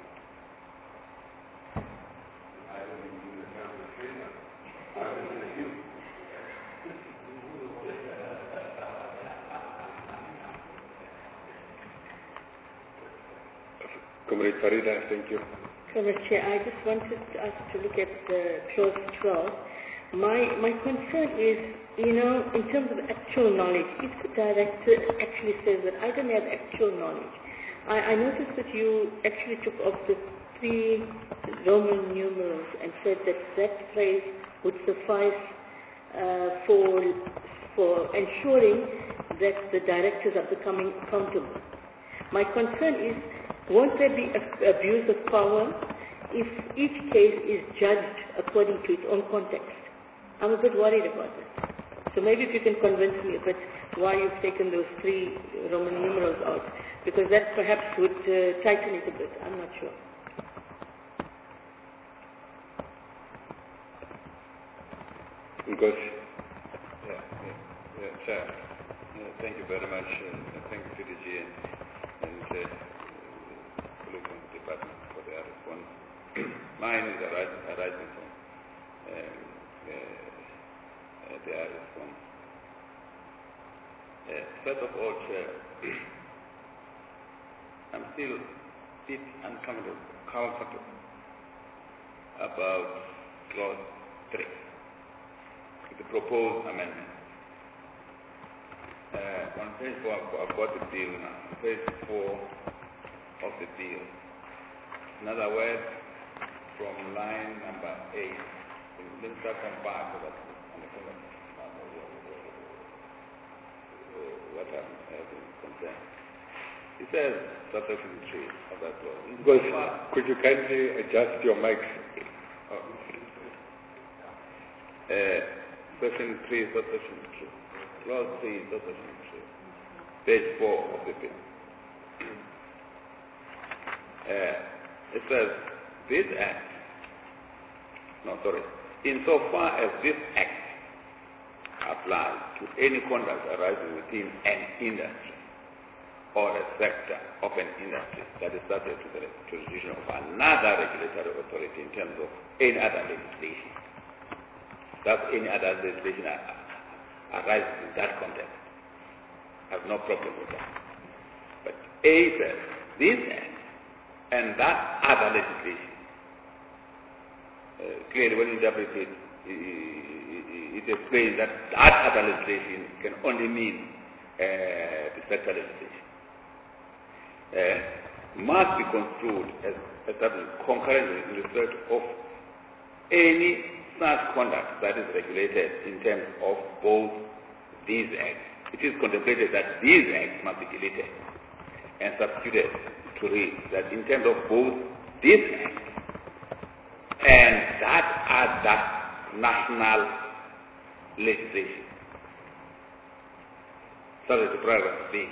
Comrade Farida, thank you. Comrade Chair, I just wanted us to look at the clause twelve. My my concern is, you know, in terms of actual knowledge, if the director actually says that I don't have actual knowledge, I, I noticed that you actually took off the three Roman numerals and said that that phrase would suffice uh, for for ensuring that the directors are becoming accountable. My concern is, won't there be abuse of power if each case is judged according to its own context? I'm a bit worried about that. So maybe if you can convince me a bit why you've taken those three Roman numerals out, because that perhaps would uh, tighten it a bit. I'm not sure. Because yeah, yeah, yeah, Chair. Yeah, thank you very much. Uh, thank you, C D G and, and uh, colleagues from the department for their response. Mine is arising from um, uh, uh, their response. Uh, first of all, Chair, I'm still a bit uncomfortable comfortable about clause three, the proposed amendment. Uh, on page four, I've got the bill now. Page four of the bill. In other words, from line number eight, let's start from back so that on the corner. what I'm uh, concerned. It says, subsection three of that clause. Because, could you kindly adjust your mic? Oh. Uh, section three, subsection two. Clause three, subsection two. Page four of the bill. Uh, it says, this act, no, sorry, insofar as this act applies to any conduct arising within an industry or a sector of an industry that is subject to the jurisdiction of another regulatory authority in terms of any other legislation. Thus, any other legislation arises in that context. I have no problem with that. But A says, this act and that other legislation, uh, clearly when you interpret it, it explains that that other legislation can only mean uh, the sector legislation. Uh, must be construed as, as concurrently in respect of any such conduct that is regulated in terms of both these acts. It is contemplated that these acts must be deleted and substituted to read that in terms of both this act and that other national legislation. So that the paragraph B.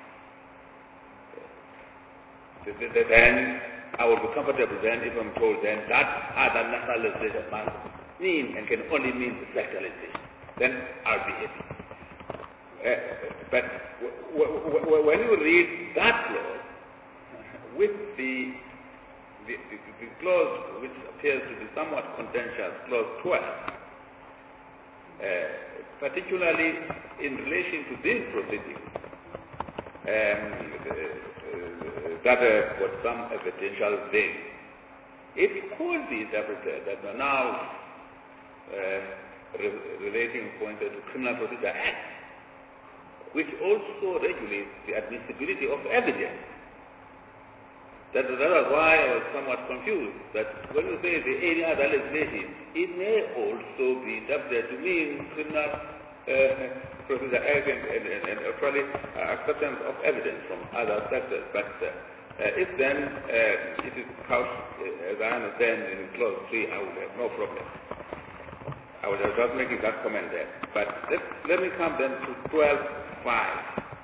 Then I would be comfortable then if I'm told then that other national legislation must mean and can only mean the sector legislation. Then I'll be happy. Uh, but w w w when you read that clause with the the, the the clause which appears to be somewhat contentious, clause twelve, uh, particularly in relation to this proceeding, um, uh, that uh, got some evidential thing. It could be interpreted that we're now uh, re relating pointed to Criminal Procedure Act, which also regulates the admissibility of evidence. That, that was why I was somewhat confused, that when you say the any other legislation, it may also be interpreted to mean Criminal uh, Procedure Act and, and, and, and probably uh, acceptance of evidence from other sectors. But uh, uh, if then uh, it is couched, uh, as I understand, in clause three, I would have no problem. I was just making that comment there. But let, let me come then to twelve five.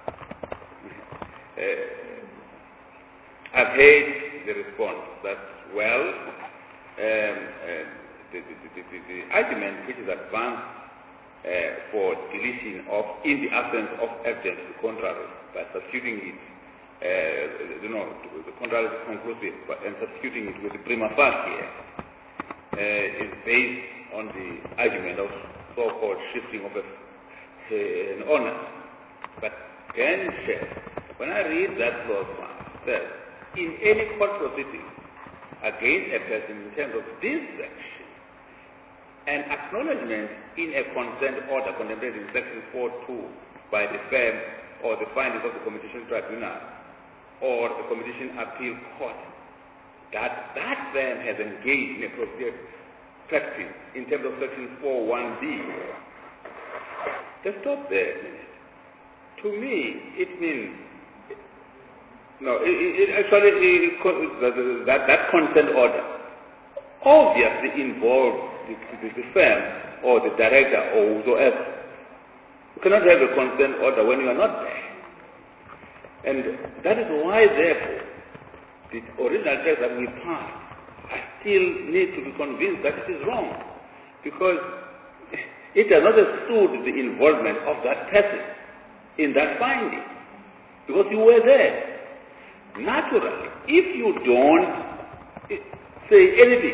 Uh, I've heard the response that, well, um, uh, the, the, the, the, the argument which is advanced uh, for deletion of, in the absence of evidence to contrary, by substituting it, uh, you know, the contrary is conclusive, but, and substituting it with the prima facie, uh, is based on the argument of so-called shifting of a, uh, an honor. But then says, when I read that clause one, says, in any court proceeding against a person in terms of this section, an acknowledgement in a consent order contemplated in section four two by the firm or the findings of the competition tribunal or the competition appeal court that that firm has engaged in a procedure practice in terms of section four one B. Just stop there a minute. To me, it means no, it, it actually it, it, that that consent order obviously involves the, the, the firm or the director or whoever. You cannot have a consent order when you are not there, and that is why, therefore, the original text that we passed, I still need to be convinced that it is wrong, because it has not excluded the involvement of that person in that finding, because you were there. Naturally, if you don't say anything,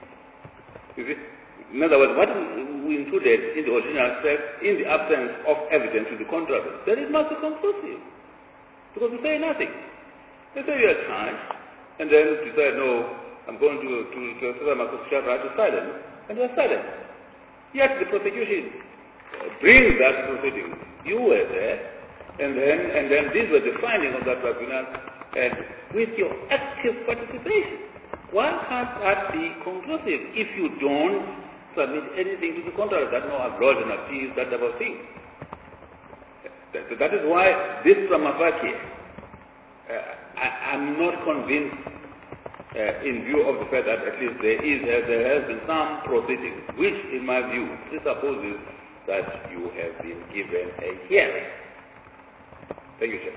in other words, what we included in the original text, in the absence of evidence to the contrary, then it must be conclusive, because you say nothing. You say you are charged, and then you decide, no, I'm going to to to assert my constitutional right to silence, and you are silent. Yet the prosecution brings that proceeding. You were there, and then and then these were the findings of that tribunal. And with your active participation, why can't that be conclusive if you don't submit anything to the contrary? That no, I've lodged an appeal, that type of thing. That, that is why this prima facie, uh, I, I'm not convinced uh, in view of the fact that at least there is uh, there has been some proceedings, which in my view presupposes that you have been given a hearing. Thank you, sir.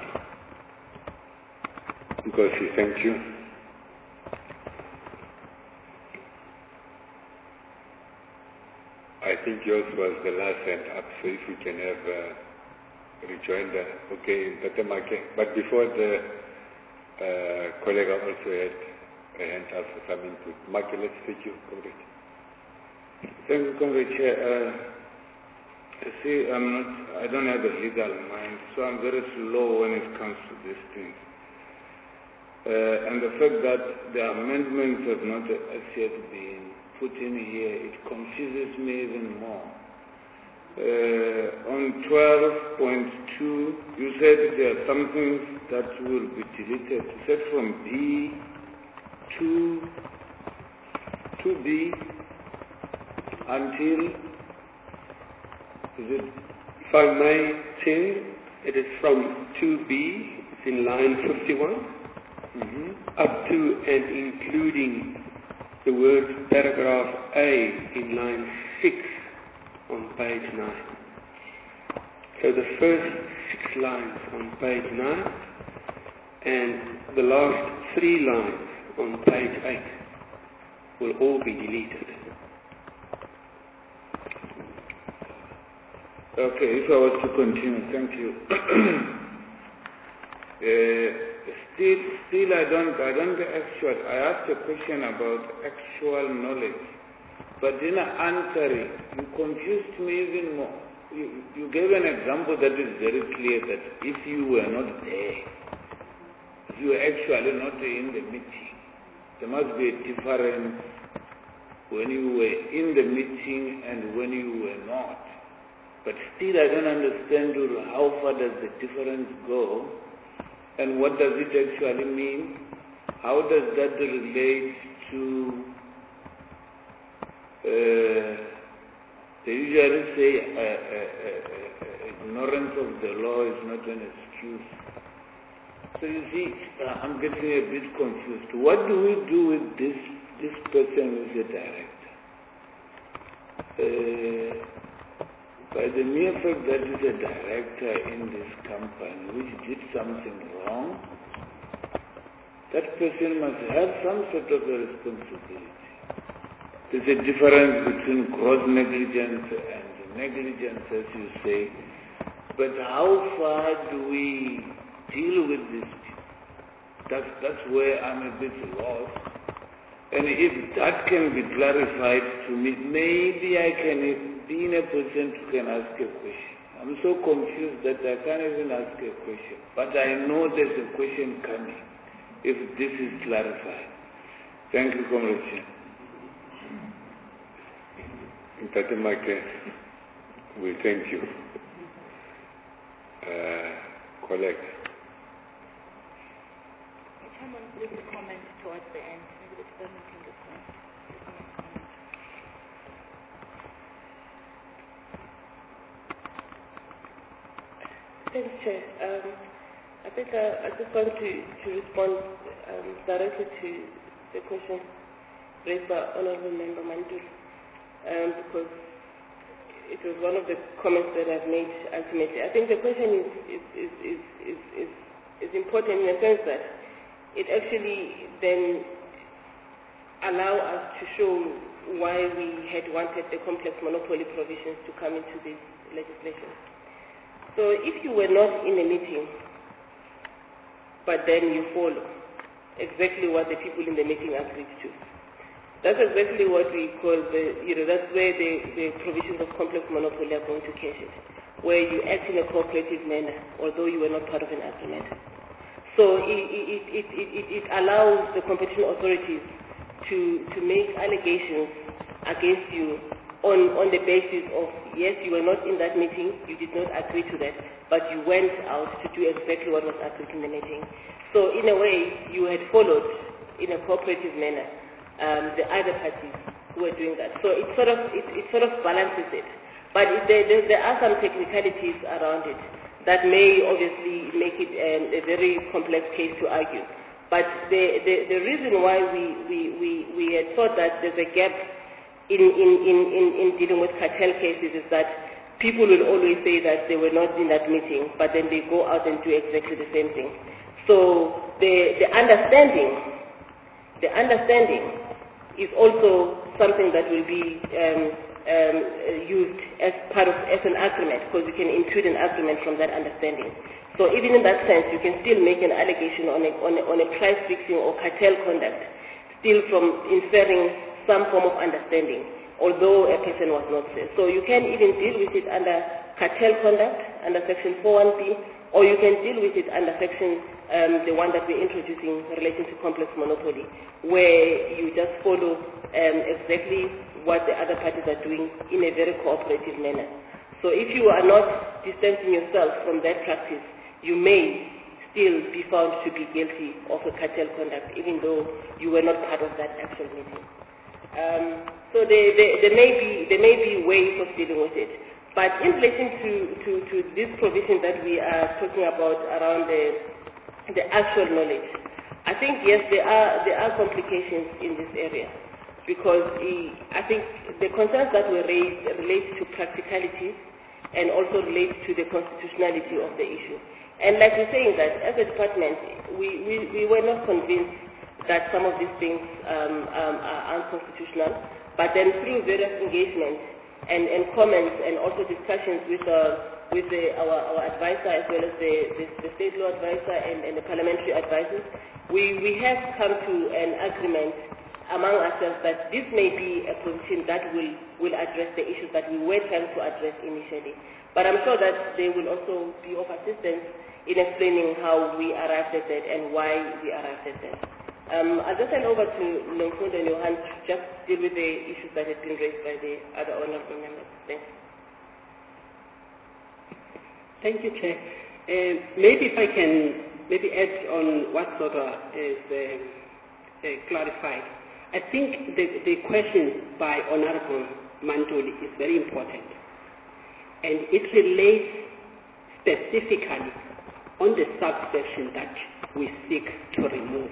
Nkosi, thank you. I think yours was the last hand up, so if we can have uh, rejoinder, okay, Tatemake. But before the uh, colleague also had a hand up for some input. Make, let's take you, Comrade. Thank you, Comrade Chair. Uh, you see, I'm not, I don't have a legal mind, so I'm very slow when it comes to these things. Uh, and the fact that the amendments have not as yet been put in here, it confuses me even more. Uh, on twelve point two, you said there are some things that will be deleted. You said from B to two B until, is it? If I may, Chair, it is from two B, it's in line fifty-one. Mm-hmm. Up to and including the word paragraph A in line six on page nine. So the first six lines on page nine and the last three lines on page eight will all be deleted. Okay, if I was to continue, thank you. uh, Still, still, I don't, I don't actual. I asked a question about actual knowledge, but in answering, you confused me even more. You, you gave an example that is very clear that if you were not there, if you were actually not in the meeting, there must be a difference when you were in the meeting and when you were not. But still, I don't understand how far does the difference go. And what does it actually mean? How does that relate to, uh, they usually say uh, uh, uh, ignorance of the law is not an excuse. So you see, uh, I'm getting a bit confused. What do we do with this, this person who is a director? Uh, By the mere fact that he's a director in this company which did something wrong, that person must have some sort of a responsibility. There's a difference between gross negligence and negligence, as you say. But how far do we deal with this? That's, that's where I'm a bit lost. And if that can be clarified to me, maybe I can be in a position to can ask a question. I'm so confused that I can't even ask a question. But I know there's a question coming if this is clarified. Thank you, Comrade Chair. Tatemake, we thank you. Uh, colleague. Someone please comment towards the end. Maybe the person can just comment. Thanks, Chair. Um, I think uh, I just want to, to respond um, directly to the question raised by Honourable Member Mandur, um, because it was one of the comments that I've made ultimately. I think the question is, is, is, is, is, is, is important in the sense that it actually then allows us to show why we had wanted the complex monopoly provisions to come into this legislation. So if you were not in a meeting, but then you follow exactly what the people in the meeting agreed to, that's exactly what we call the, you know, that's where the, the provisions of complex monopoly are going to catch it, where you act in a cooperative manner, although you were not part of an agreement. So it, it, it, it, it allows the competition authorities to, to make allegations against you on, on the basis of, yes, you were not in that meeting, you did not agree to that, but you went out to do exactly what was agreed in the meeting. So in a way, you had followed in a cooperative manner um, the other parties who were doing that. So it sort of, it, it sort of balances it. But it, there, there, there are some technicalities around it. that may obviously make it um, a very complex case to argue. But the, the, the reason why we, we, we, we had thought that there's a gap in, in, in, in, in dealing with cartel cases is that people will always say that they were not in that meeting, but then they go out and do exactly the same thing. So the, the understanding, the understanding is also something that will be um, um, used as part of as an agreement, because you can include an agreement from that understanding. So even in that sense, you can still make an allegation on a, on a, on a price fixing or cartel conduct, still from inferring some form of understanding, although a person was not there. So you can even deal with it under cartel conduct, under Section four one B, or you can deal with it under Section, um, the one that we're introducing relating to complex monopoly, where you just follow um, exactly what the other parties are doing in a very cooperative manner. So if you are not distancing yourself from that practice, you may still be found to be guilty of a cartel conduct, even though you were not part of that actual meeting. Um, so there, there, there, may be, there may be ways of dealing with it. But in relation to, to, to this provision that we are talking about around the, the actual knowledge, I think, yes, there are, there are complications in this area, because I think the concerns that were raised relate to practicalities and also relate to the constitutionality of the issue. And like we're saying that, as a department, we, we, we were not convinced that some of these things um, um, are unconstitutional, but then through various engagements and, and comments and also discussions with, uh, with the, our, our advisor as well as the, the, the state law advisor and, and the parliamentary advisors, we, we have come to an agreement among ourselves that this may be a position that will, will address the issues that we were trying to address initially. But I'm sure that they will also be of assistance in explaining how we arrived at that and why we arrived at that. Um, I'll just hand over to Nomfundo and Johan to just deal with the issues that have been raised by the other honorable members. Thanks. Thank you, Chair. Uh, maybe if I can maybe add on what sort of is uh, uh, clarified. I think the, the question by Honorable Mantuli is very important, and it relates specifically on the subsection that we seek to remove.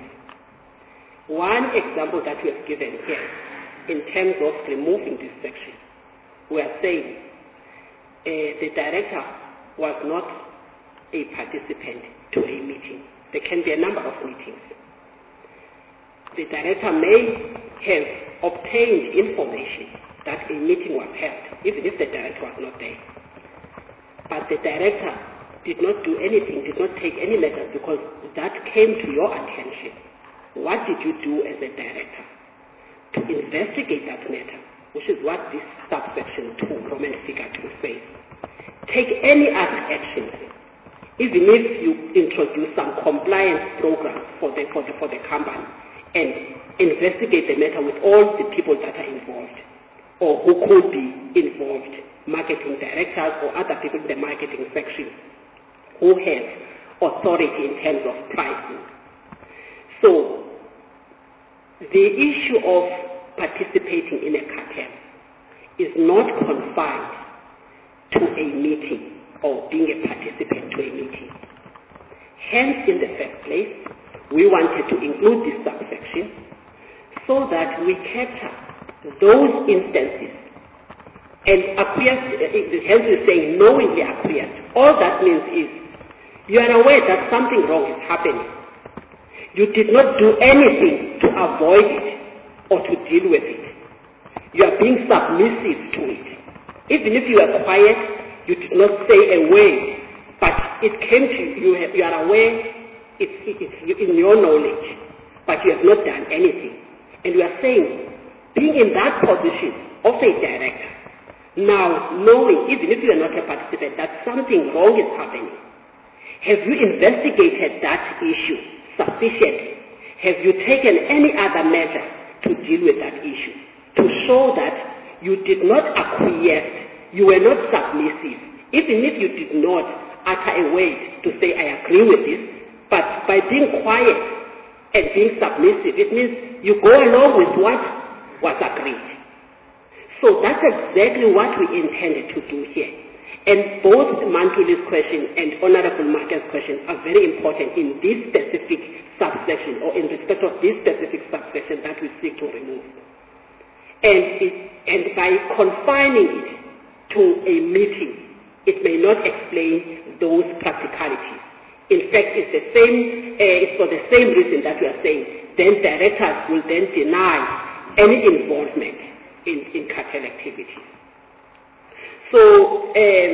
One example that we have given here in terms of removing this section, we are saying uh, the director was not a participant to a meeting. There can be a number of meetings. The director may have obtained information that a meeting was held, even if the director was not there. But the director did not do anything, did not take any measures, because that came to your attention. What did you do as a director to investigate that matter, which is what this subsection two, Roman figure two says. Take any other actions, even if you introduce some compliance programs for the, for the, for the company, and investigate the matter with all the people that are involved or who could be involved, marketing directors or other people in the marketing section who have authority in terms of pricing. So, the issue of participating in a cartel is not confined to a meeting or being a participant to a meeting. Hence, in the first place, we wanted to include this subsection so that we capture those instances and acquiesce, hence we're saying knowingly acquiesce. All that means is you are aware that something wrong is happening. You did not do anything to avoid it or to deal with it. You are being submissive to it. Even if you are quiet, you did not say a word, but it came to you, you are aware, it's, it's in your knowledge, but you have not done anything. And we are saying, being in that position of a director, now knowing, even if you are not a participant, that something wrong is happening, have you investigated that issue sufficiently? Have you taken any other measure to deal with that issue? To show that you did not acquiesce, you were not submissive, even if you did not utter a word to say, I agree with this, but by being quiet and being submissive, it means you go along with what was agreed. So that's exactly what we intended to do here. And both Mantuli's question and Honorable Marquez's question are very important in this specific subsection, or in respect of this specific subsection that we seek to remove. And, it, and by confining it to a meeting, it may not explain those practicalities. In fact, it's the same. Uh, it's for the same reason that we are saying. Then directors will then deny any involvement in, in cartel activities. So, um,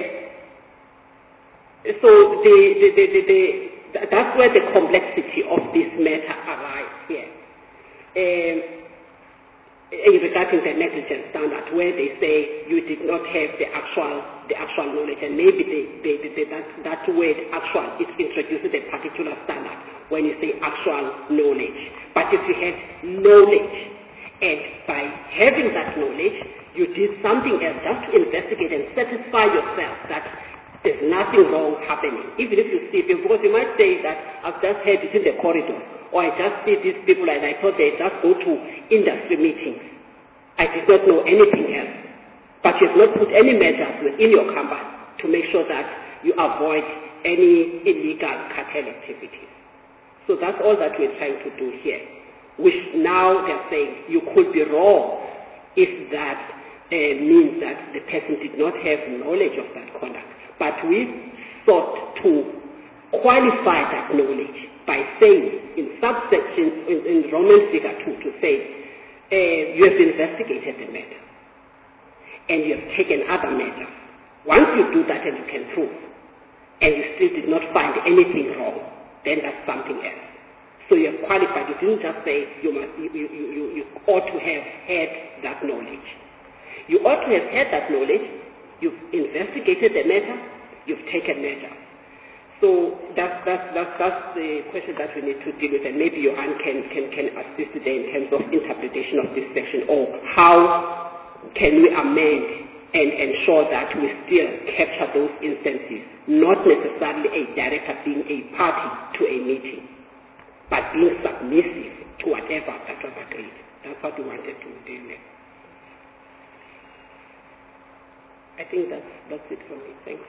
so the, the, the, the, the, that's where the complexity of this matter arises here. Um, regarding the negligence standard, where they say you did not have the actual the actual knowledge, and maybe they, they, they, they, that, that word actual is introduces a particular standard when you say actual knowledge. But if you had knowledge, and by having that knowledge, you did something else just to investigate and satisfy yourself that there's nothing wrong happening. Even if you see people, because you might say that I've just heard it in the corridor, or I just see these people and I thought they just go to industry meetings. I did not know anything else. But you have not put any measures within your company to make sure that you avoid any illegal cartel activities. So that's all that we're trying to do here, which now they're saying you could be wrong if that uh, means that the person did not have knowledge of that conduct. But we sought to qualify that knowledge by saying in subsections, in, in Roman figure two, to say uh, you have investigated the matter and you have taken other measures. Once you do that and you can prove, and you still did not find anything wrong, then that's something else. So you have qualified. You didn't just say you, must, you, you, you, you ought to have had that knowledge. You ought to have had that knowledge. You've investigated the matter. You've taken measures. So that's, that's, that's, that's the question that we need to deal with, and maybe Johan can, can, can assist there in terms of interpretation of this section, or how can we amend and ensure that we still capture those instances, not necessarily a director being a party to a meeting, but being submissive to whatever that was agreed. That's what we wanted to deal with. I think that's, that's it for me. Thanks.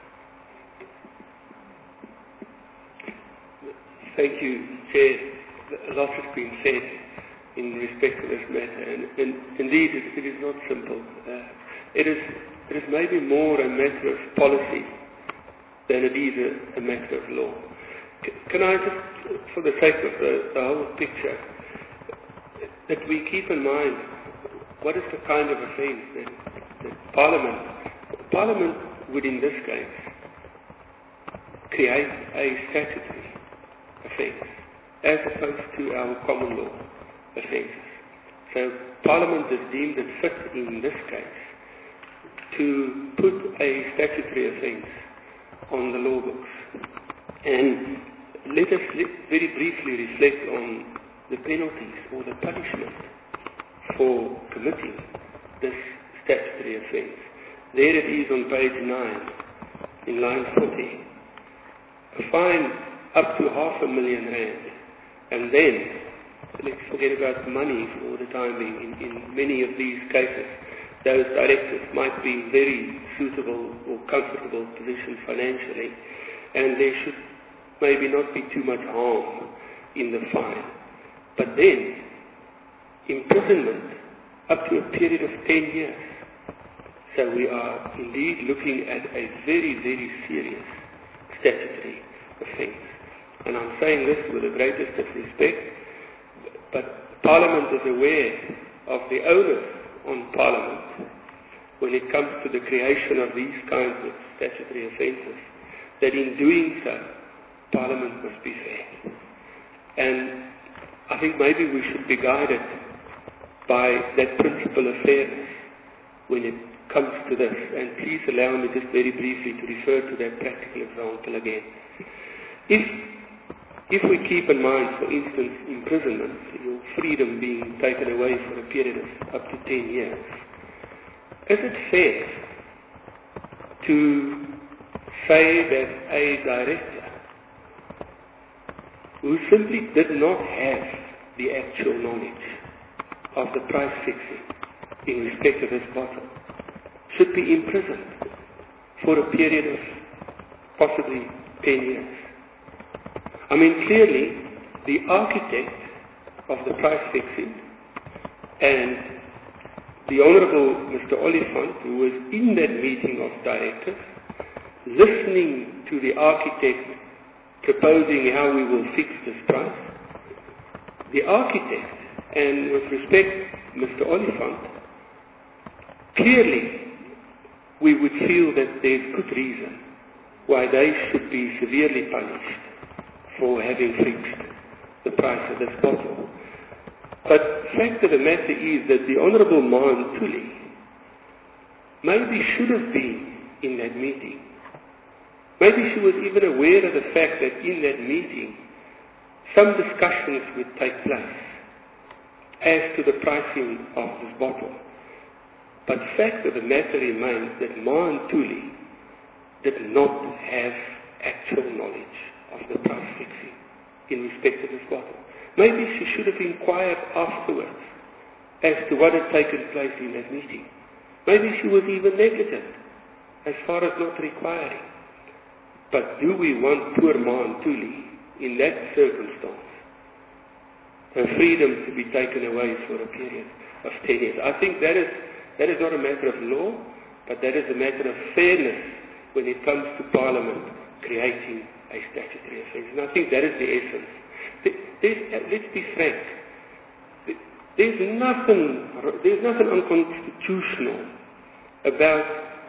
Thank you, Chair. A lot has been said in respect to this matter, and, and indeed it, it is not simple. Uh, it is it is maybe more a matter of policy than it is a, a matter of law. C can I just, for the sake of the, the whole picture, that we keep in mind what is the kind of offence that, that Parliament, Parliament would in this case create a statutory offence as opposed to our common law offences. So Parliament has deemed it fit in this case to put a statutory offence on the law books. And let us let very briefly reflect on the penalties or the punishment for committing this statutory offence. There it is on page nine, in line forty. A fine up to half a million rand. And then, let's forget about money for the time being. In, in many of these cases, those directors might be in very suitable or comfortable positions financially, and there should maybe not be too much harm in the fine. But then, imprisonment up to a period of ten years. So we are indeed looking at a very, very serious statutory offence. And I'm saying this with the greatest of respect, but Parliament is aware of the onus on Parliament when it comes to the creation of these kinds of statutory offences, that in doing so, Parliament must be fair. And I think maybe we should be guided by that principle of fairness when it comes to this. And please allow me just very briefly to refer to that practical example again. If If we keep in mind, for instance, imprisonment, your freedom being taken away for a period of up to ten years, is it fair to say that a director who simply did not have the actual knowledge of the price fixing in respect of this bottle should be imprisoned for a period of possibly ten years. I mean, clearly, the architect of the price fixing and the Honourable Mister Oliphant, who was in that meeting of directors, listening to the architect proposing how we will fix this price, the architect, and with respect, Mister Oliphant, clearly we would feel that there's good reason why they should be severely punished for having fixed the price of this bottle. But the fact of the matter is that the Honourable Maan Tuli maybe should have been in that meeting. Maybe she was even aware of the fact that in that meeting some discussions would take place as to the pricing of this bottle. But the fact of the matter remains that Maan Tuli did not have actual knowledge of the price fixing in respect to this bottle. Maybe she should have inquired afterwards as to what had taken place in that meeting. Maybe she was even negligent as far as not requiring. But do we want poor Maan Tuli in that circumstance, her freedom to be taken away for a period of ten years? I think that is, that is not a matter of law, but that is a matter of fairness when it comes to Parliament creating a statutory offence. And I think that is the essence. There's, let's be frank. There's nothing, there's nothing unconstitutional about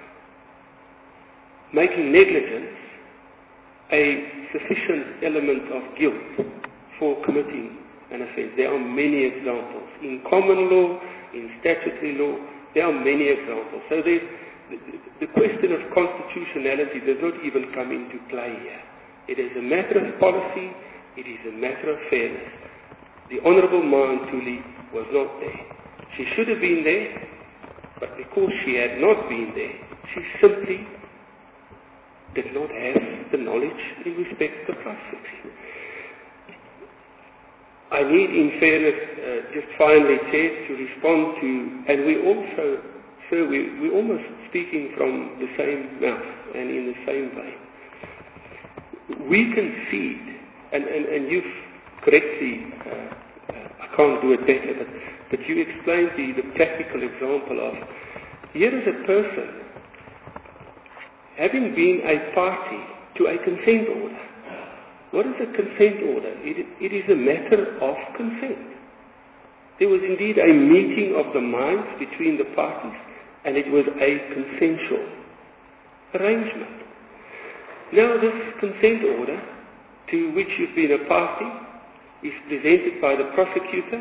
making negligence a sufficient element of guilt for committing an offence. There are many examples. In common law, in statutory law, there are many examples. So there's, the, the question of constitutionality does not even come into play here. It is a matter of policy. It is a matter of fairness. The Honourable Maan Tuli was not there. She should have been there, but because she had not been there, she simply did not have the knowledge in respect to price fixing. I need, in fairness, uh, just finally, Chair, to respond to, and we also, sir, we, we're almost speaking from the same mouth and in the same vein. We concede, and, and, and you've correctly, uh, uh, I can't do it better, but, but you explained the, the practical example of, here is a person having been a party to a consent order. What is a consent order? It, it is a matter of consent. There was indeed a meeting of the minds between the parties, and it was a consensual arrangement. Now this consent order, to which you've been a party, is presented by the prosecutor.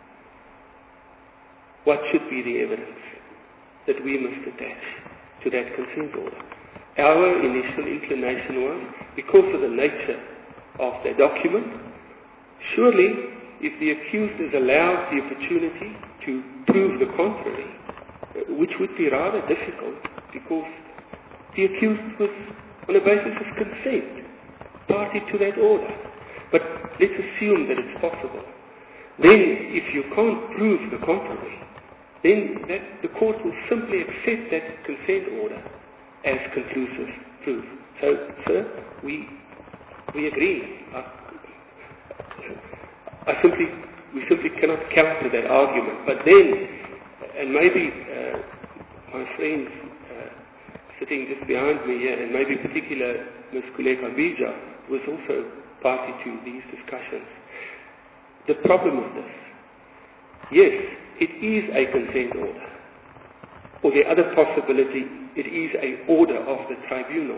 What should be the evidence that we must attach to that consent order? Our initial inclination was, because of the nature of the document, surely if the accused is allowed the opportunity to prove the contrary, which would be rather difficult because the accused was on a basis of consent, party to that order. But let's assume that it's possible. Then, if you can't prove the contrary, then that, the court will simply accept that consent order as conclusive proof. So, sir, we we agree. I, I simply we simply cannot counter that argument. But then, and maybe uh, my friends uh, sitting just behind me here, and maybe particular Miz Kuleka Bija, was also party to these discussions. The problem is this: yes, it is a consent order, or the other possibility, it is an order of the tribunal.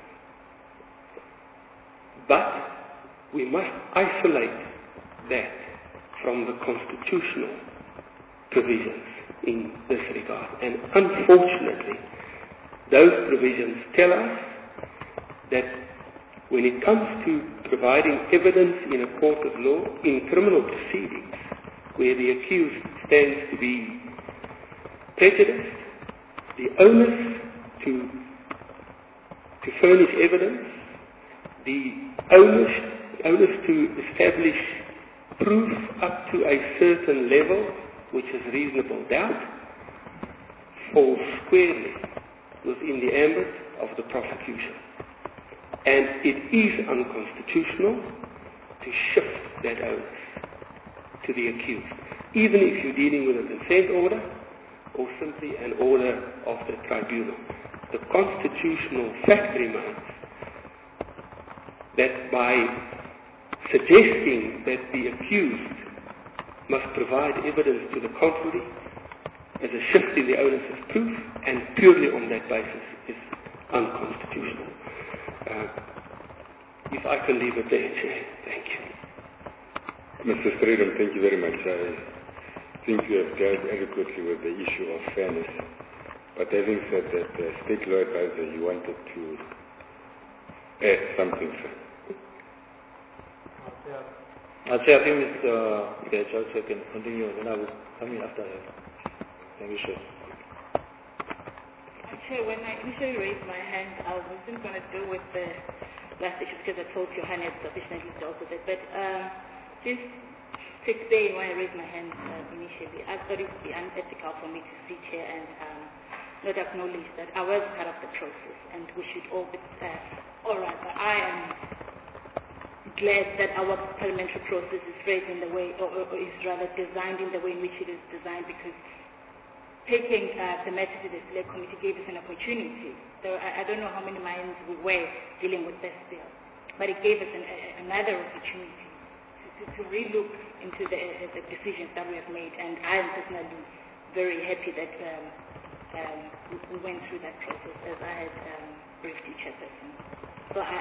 But we must isolate that from the constitutional provisions in this regard. And unfortunately, those provisions tell us that when it comes to providing evidence in a court of law, in criminal proceedings, where the accused stands to be prejudiced, the onus to, to furnish evidence, the onus, onus to establish proof up to a certain level, which is reasonable doubt, falls squarely within the ambit of the prosecution. And it is unconstitutional to shift that onus to the accused, even if you're dealing with a consent order or simply an order of the tribunal. The constitutional fact remains that by suggesting that the accused must provide evidence to the contrary as a shift in the onus of proof, and purely on that basis is unconstitutional. Uh, if I can leave it there, Chair. Thank you. Mister Strydom, thank you very much. I think you have dealt adequately with the issue of fairness. But having said that, the State Law Advisor, you wanted to add something, sir. I'll say a few minutes, uh, okay, Charles, I can continue, and I will come in after that. Thank you, sir. Chair, when I initially raised my hand, I wasn't going to deal with the last issue because I told Johannes sufficiently dealt with it. But uh, just to explain why I raised my hand uh, initially, I thought it would be unethical for me to sit here and um, not acknowledge that I was part of the process, and we should all be, uh, all right, but I am glad that our parliamentary process is phrased in the way, or, or is rather designed in the way in which it is designed, because taking uh, the matter to the select committee gave us an opportunity. So I, I don't know how many minds we were dealing with this bill, but it gave us an, a, another opportunity to, to, to relook into the, uh, the decisions that we have made, and I am personally very happy that um, um, we, we went through that process as I had um, briefed each chairperson. So I,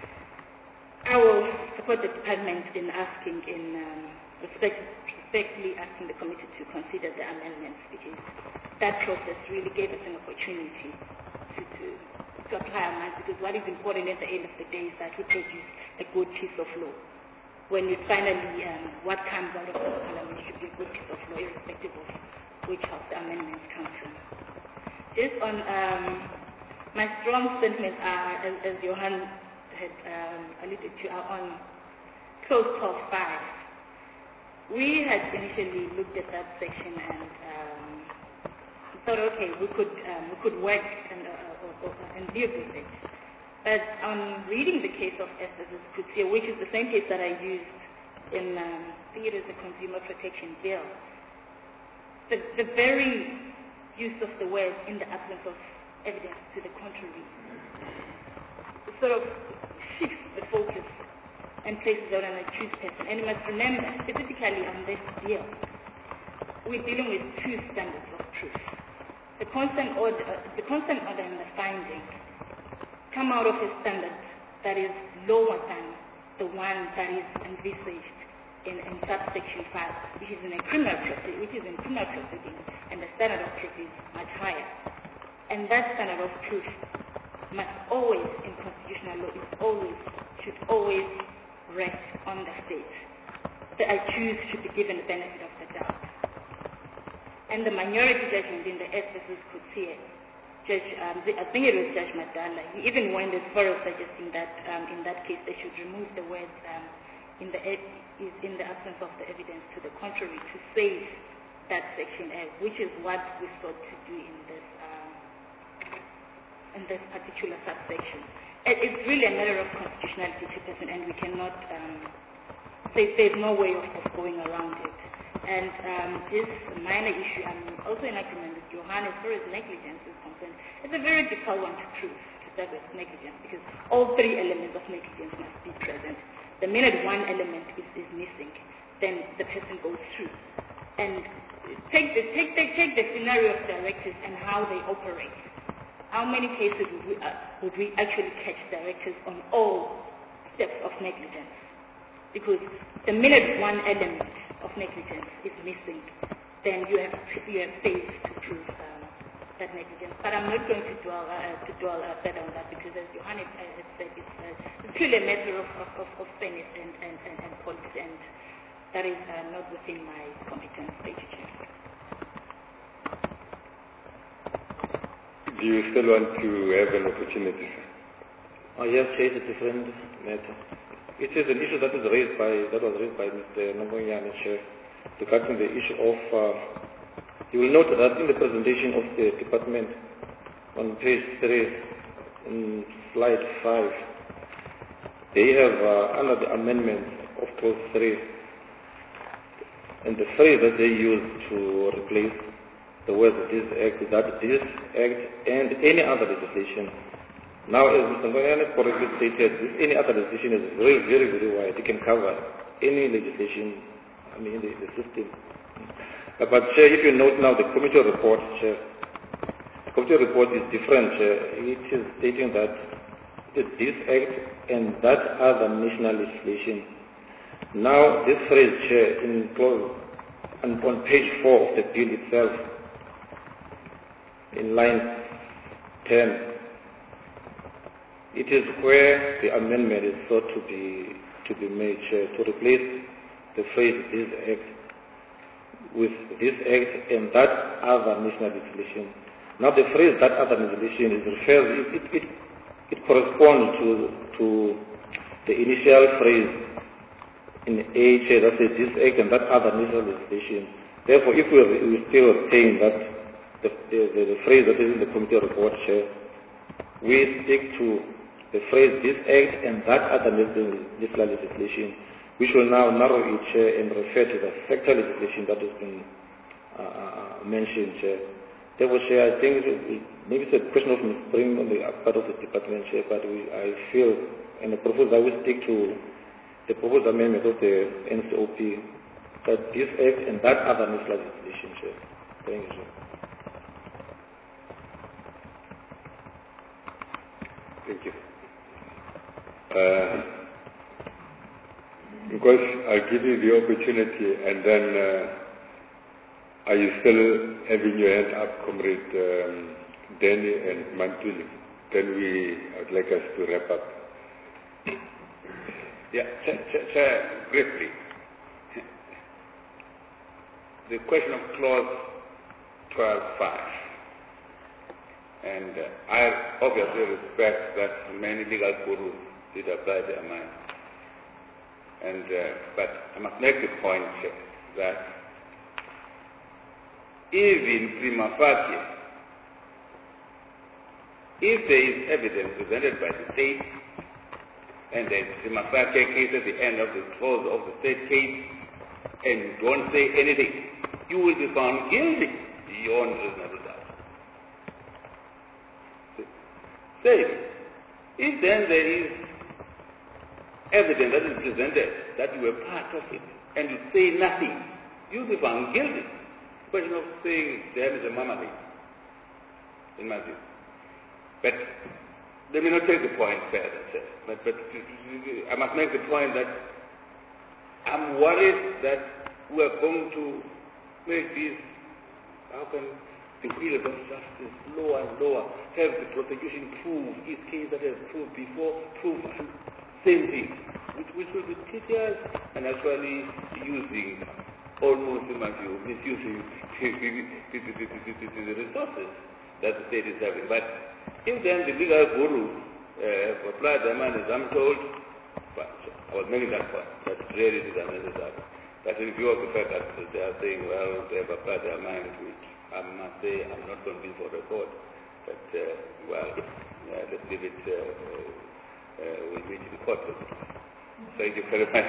I will support the department in asking, in um, respect, respectfully asking the committee to consider the amendments, because that process really gave us an opportunity to, to, to apply our minds, because what is important at the end of the day is that we produce a good piece of law. When you finally, um, what comes out of the parliament should be a good piece of law, irrespective of which house the amendments come from. Just on um, my strong sentiments are, as, as Johan had um, alluded to, are on clause twelve point five. We had initially looked at that section and um, thought, okay, we could um, we could work and uh, or, or, and live with it. But on reading the case of S S Coetzee, which is the same case that I used in, um, I think it is the Consumer Protection Bill, the, the very use of the word "in the absence of evidence to the contrary" sort of shifts the focus and places out on a accused person. And you must remember, specifically on this deal, we're dealing with two standards of proof. The consent order, uh, the consent order and the finding come out of a standard that is lower than the one that is envisaged in, in subsection five, which is in a criminal proceeding, which is in criminal proceedings, and the standard of proof is much higher. And that standard of proof must always, in constitutional law, is always, should always rest on the state. The accused should be given the benefit of the doubt. And the minority judgment in the S versus Coetzee, Judge, um, I think it was Judge Madala, he even went as far as suggesting that um, in that case they should remove the words um, in the is in the absence of the evidence to the contrary, to save that section A, which is what we sought to do in this um, in this particular subsection. It, it's really a matter of constitutionality, Chairperson, and we cannot, um, there, there's no way of, of going around it. And um, this minor issue, I'm also in agreement with Johan as far as negligence is concerned. It's a very difficult one to prove, to start with negligence, because all three elements of negligence must be present. The minute one element is, is missing, then the person goes through. And take the, take, the, take the scenario of directors and how they operate. How many cases would we, uh, would we actually catch directors on all steps of negligence? Because the minute one element of negligence is missing, then you have you have failed to prove um, that negligence. But I'm not going to dwell uh, to dwell uh, further on that, because as Johan has said, it's, uh, it's really a matter of, of, of, of fairness and, and, and, and policy, and that is uh, not within my competence. Thank you, Chair. Do you still want to have an opportunity, sir? Oh, yes, Chair, it's a different matter. It is an issue that is raised by that was raised by Mister Nambonyane, Chair, regarding the issue of. Uh, you will note that in the presentation of the department on page three, in slide five, they have uh, under the amendment of clause three, and the phrase that they use to replace the words of this act is that this act and any other legislation. Now, as Mister Ngoyane correctly stated, this any other legislation is very, very, very wide. It can cover any legislation, I mean, the, the system. Uh, but, Chair, if you note now the committee report, Chair, the committee report is different, Chair. It is stating that this act and that other national legislation. Now, this phrase, Chair, in clause, and on page four of the bill itself, in line ten, it is where the amendment is thought to be to be made, Chair, to replace the phrase "this act" with "this act and that other national legislation." Now, the phrase "that other legislation" is refers it it, it, it corresponds to to the initial phrase in A, Chair, that says "this act and that other national legislation." Therefore, if we we still retain that the, the, the, the phrase that is in the committee report, Chair, we stick to the phrase "this act and that other national legislation," which will now narrow it, Chair, and refer to the sector legislation that has been uh, mentioned, Chair. Therefore, Chair, I think it, maybe it's a question of misspring on the part of the department, Chair, but we, I feel, and the proposal, I will stick to the proposed amendment of the N C O P, that this act and that other national legislation, Chair. Thank you, Chair. Thank you. Uh, because I'll give you the opportunity, and then uh, are you still having your hand up, Comrade um, Danny and Mantuli? Then we, I'd like us to wrap up. Yeah, Chair, Chair, Chair, briefly. The question of clause twelve five. And uh, I obviously respect that many legal gurus did apply their mind. And, uh, but I must make the point that even prima facie, if there is evidence presented by the state, and there is prima facie case at the end of the close of the state case, and you don't say anything, you will be found guilty beyond reasonable doubt. Say, if then there is evidence that is presented that you were part of it and you say nothing, you'll be found guilty. The question of saying there is a marmalade, in my view. But let me not take the point further, sir. But, but I must make the point that I'm worried that we are going to make this, how can the wheel of justice lower and lower, have the prosecution prove each case that has proved before, prove same thing, which, which will be tedious and actually using, almost in my view, misusing the, the, the, the, the resources that the state is having. But if then the legal gurus uh, have applied their mind, as I'm told, but I was making that point, that really is unnecessary. But in view of the fact that they are saying, well, they have applied their mind, which I must say I'm not convinced for the court, but, uh, well, uh, let's leave it, uh, uh, we'll meet in the court. Thank you very much.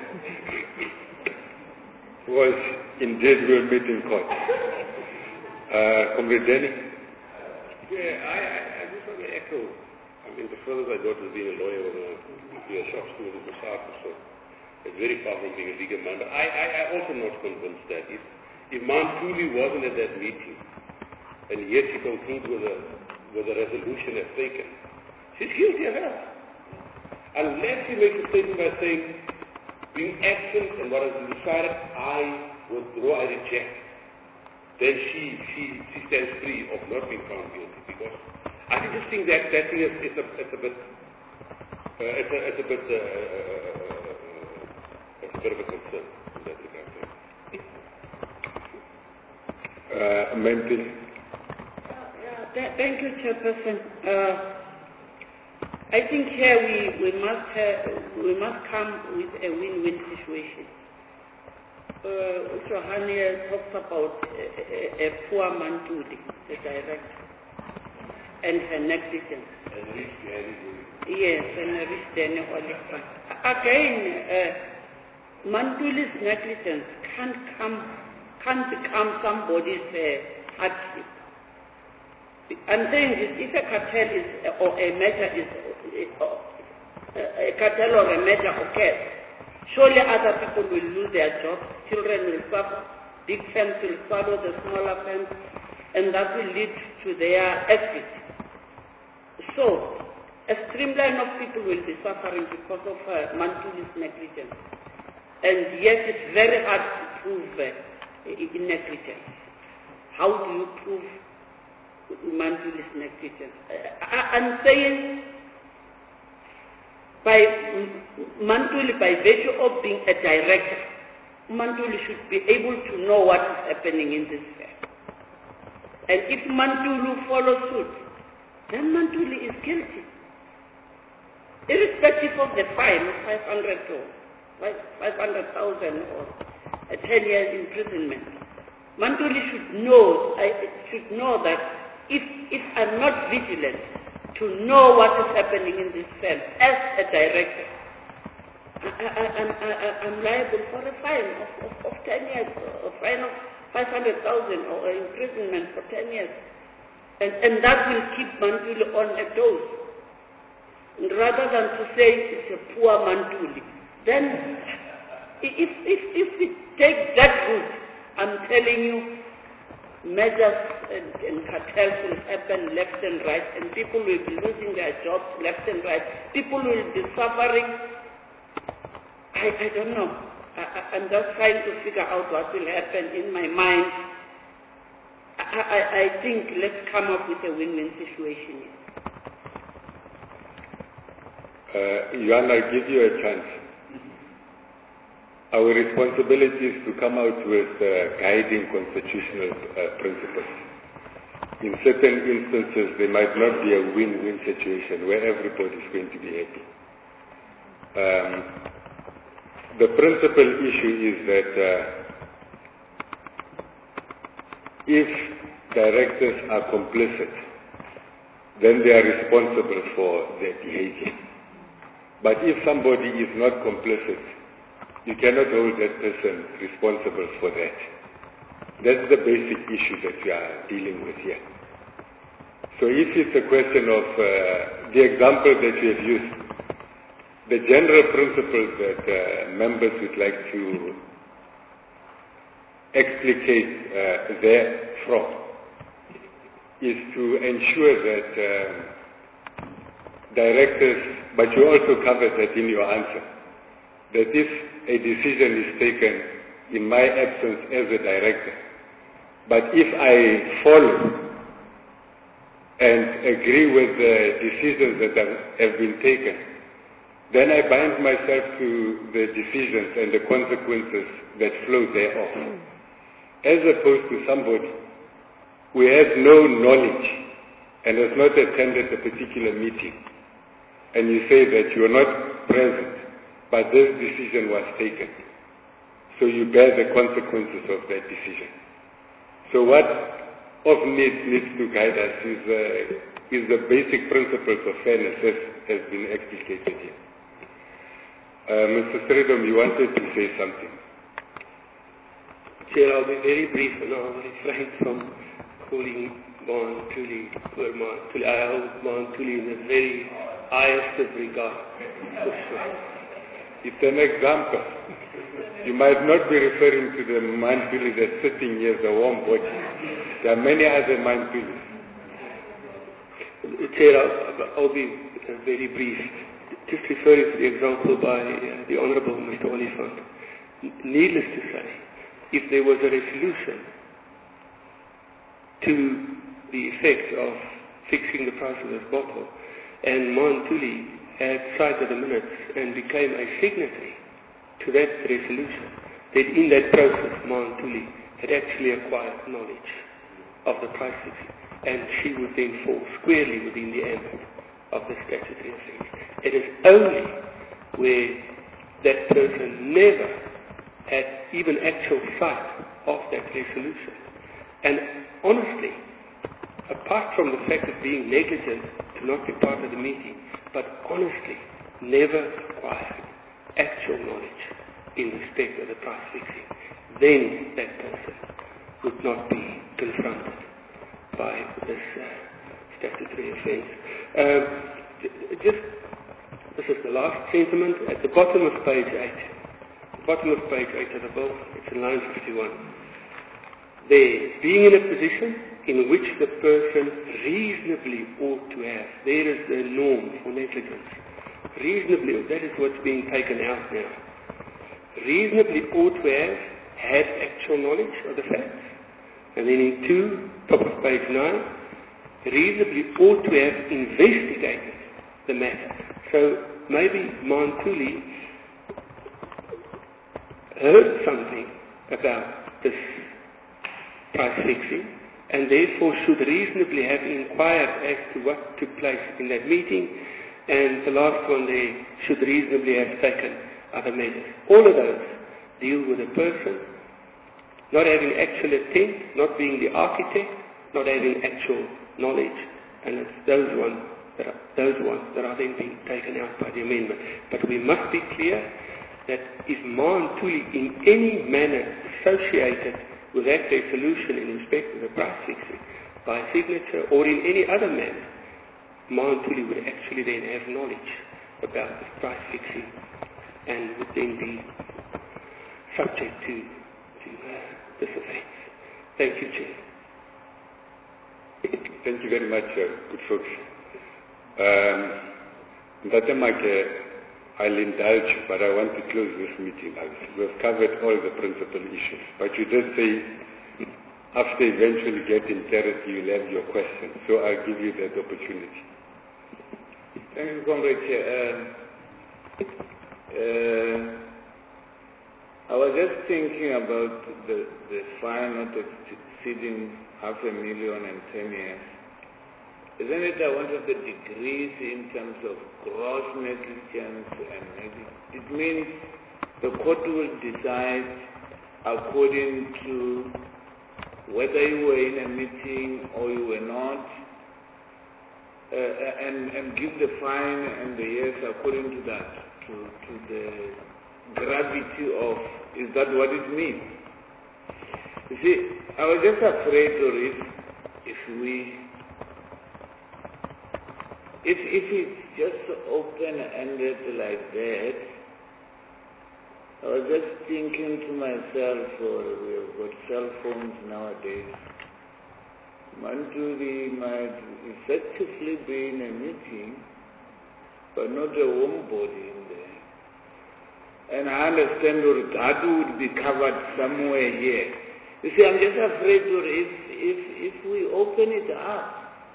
Was indeed we'll meet in court. Uh, Comrade Danny? Yeah, I, I, I just want to echo. I mean, the furthest I got was being a lawyer or being a shop steward in the South, so it's very far from being a legal man. But I, I, I also not convinced that if, if Mantuli wasn't at that meeting, and yet she concludes with a, with a resolution as taken, she's guilty of that. Unless she makes a statement by saying, being absent and what has been decided, I withdraw, I reject, then she, she, she stands free of not being found guilty. Because I just think that that thing is, is, a, is a bit, uh, it's, a, it's a bit, uh, uh, it's a bit of a concern in that regard. Uh, Mantuli? Yeah, th- thank you, Chairperson. Uh, I think here we, we must have, we must come with a win-win situation. Uh, Johania talks about a, a, a poor Mantuli, the director. and her negligence. Yes, and reached Danny Oliphant. Again, uh, Mantuli's negligence can't come, can't become somebody's uh, hardship. I'm saying this: if a cartel is uh, or a measure is uh, a cartel or a measure occurs, surely other people will lose their jobs. Children will suffer. Big firms will swallow the smaller firms, and that will lead to their exit. So, a streamline of people will be suffering because of uh, Mantuli's negligence. And yes, it's very hard to prove uh, negligence. How do you prove Mantuli's negligence? Uh, I, I'm saying by Mantuli, by virtue of being a director, Mantuli should be able to know what is happening in this fair. And if Mantuli follows suit, then Mantuli is guilty. Irrespective of the fine of five hundred or five hundred thousand or a ten years imprisonment, Mantuli should know, I should know that if, if I'm not vigilant to know what is happening in this firm as a director, I, I, I'm, I, I'm liable for a fine of, of, of ten years, or a fine of five hundred thousand or imprisonment for ten years. And, and that will keep Mantuli on her toes. Rather than to say it's a poor Mantuli. Then, if, if, if we take that route, I'm telling you, measures and, and cartels will happen left and right, and people will be losing their jobs left and right. People will be suffering. I, I don't know. I, I, I'm just trying to figure out what will happen in my mind. I, I, I think let's come up with a win-win situation here. Uh, Johan, I'll give you a chance. Our responsibility is to come out with uh, guiding constitutional uh, principles. In certain instances, there might not be a win-win situation where everybody is going to be happy. Um, the principal issue is that uh, if directors are complicit, then they are responsible for their behavior. But if somebody is not complicit, you cannot hold that person responsible for that. That's the basic issue that we are dealing with here. So if it's a question of uh, the example that you have used, the general principles that uh, members would like to explicate uh, there from is to ensure that um, directors, but you also covered that in your answer, that if a decision is taken in my absence as a director, but if I follow and agree with the decisions that have been taken, then I bind myself to the decisions and the consequences that flow thereof, as opposed to somebody who has no knowledge and has not attended a particular meeting, and you say that you are not present, but this decision was taken. So you bear the consequences of that decision. So what of needs needs to guide us is, uh, is the basic principles of fairness as has been explicated here. Uh, Mister Stridom, you wanted to say something. Chair, I'll be very brief and I'll refrain from calling Mantuli poor Mantuli. I hold Mantuli in a very highest of regard. It's an example. You might not be referring to the Mantuli that's sitting here, the warm body. There are many other Mantulis. Chair, I'll, I'll be uh, very brief. Just referring to the example by uh, the Honourable Mister Oliphant. Needless to say, if there was a resolution to the effect of fixing the price of this bottle, and Mantuli had cited the minutes and became a signatory to that resolution, that in that process Mantuli had actually acquired knowledge of the price fixing, and she would then fall squarely within the ambit of the statutory offence. It is only where that person never had even actual sight of that resolution. And honestly, apart from the fact of being negligent to not be part of the meeting, but honestly never acquired actual knowledge in respect of the price fixing, then that person would not be confronted by this uh, statutory offence. Um, just, this is the last sentiment at the bottom of page eight. The bottom of page eight of the bill, it's in line fifty-one. There, being in a position in which the person reasonably ought to have, there is the norm for negligence. Reasonably, that is what's being taken out now. Reasonably ought to have had actual knowledge of the facts. And then in two, top of page nine, reasonably ought to have investigated the matter. So maybe Mantuli heard something about this price fixing and therefore should reasonably have inquired as to what took place in that meeting, and the last one there should reasonably have taken other measures. All of those deal with a person not having actual intent, not being the architect, not having actual knowledge, and it's those ones that are, those ones that are then being taken out by the amendment. But we must be clear that if Mantuli in any manner associated with that resolution in respect of the price fixing by signature or in any other manner, Mantuli would actually then have knowledge about the price fixing and would then be subject to, to uh, this offence. Thank you, Chair. Thank you very much, uh, good folks. Um, I'll indulge, but I want to close this meeting. We've covered all the principal issues. But you did say, after eventually getting clarity, you'll have your questions. So I'll give you that opportunity. Thank you, Comrade Chair. Uh, uh, I was just thinking about the, the fine not exceeding half a million and ten years. Isn't it uh, one of the degrees in terms of gross negligence and negligence? It means the court will decide according to whether you were in a meeting or you were not, uh, and, and give the fine and the years according to that, to, to the gravity of, is that what it means? You see, I was just afraid, or if, if we If, if it's just open-ended like that, I was just thinking to myself, or we've got cell phones nowadays, Mantuli might effectively be in a meeting, but not a warm body in there. And I understand or that would be covered somewhere here. You see, I'm just afraid that if, if, if we open it up,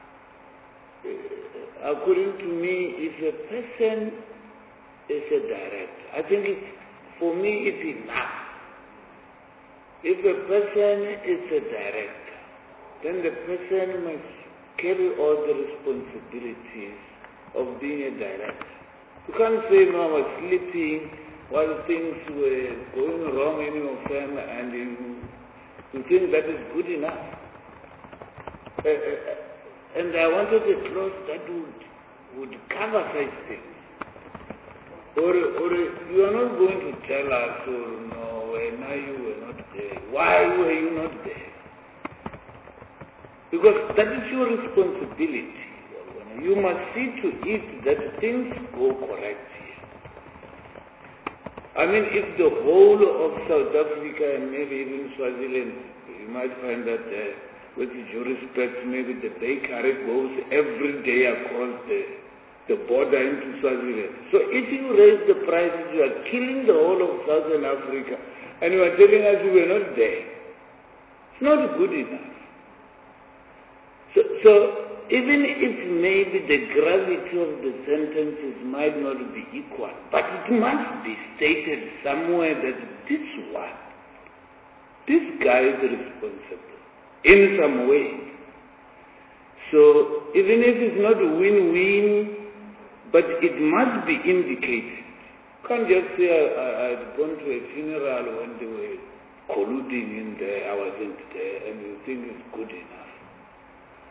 according to me, if a person is a director, I think it's, for me it's enough. If a person is a director, then the person must carry all the responsibilities of being a director. You can't say, no, I was sleeping while things were going wrong in your firm and you, you think that is good enough. Uh, uh, And I wanted a clause that would, would cover such things. Or, or you are not going to tell us, or no, when you were not there. Why were you not there? Because that is your responsibility. You must see to it that things go correct here. I mean, if the whole of South Africa and maybe even Swaziland, you might find that uh, with due respect, maybe the bakery goes every day across the, the border into Swaziland. So if you raise the prices, you are killing the whole of Southern Africa, and you are telling us we were not there. It's not good enough. So, so even if maybe the gravity of the sentences might not be equal, but it must be stated somewhere that this one, this guy is responsible in some way. So even if it's not a win-win, but it must be indicated. You can't just say I, I, I'd gone to a funeral when they were colluding in there, I wasn't there, and you think it's good enough.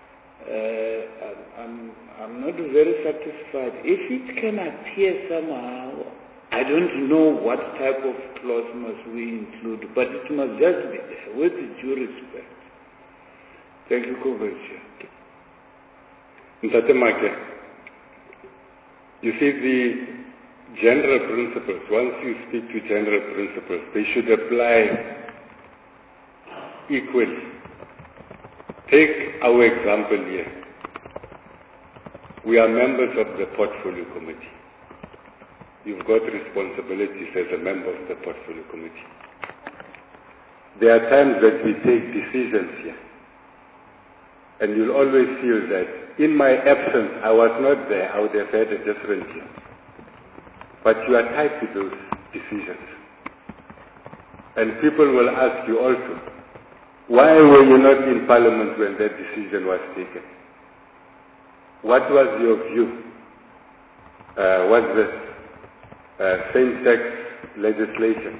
Uh, I'm, I'm not very satisfied. If it can appear somehow, I don't know what type of clause must we include, but it must just be there, with due respect. Thank you, Kovac. Ntate Make, you see the general principles, once you speak to general principles, they should apply equally. Take our example here. We are members of the Portfolio Committee. You've got responsibilities as a member of the Portfolio Committee. There are times that we take decisions here. And you'll always feel that in my absence, I was not there, I would have had a different view. But you are tied to those decisions. And people will ask you also, why were you not in Parliament when that decision was taken? What was your view? Uh, was this uh, same-sex legislation?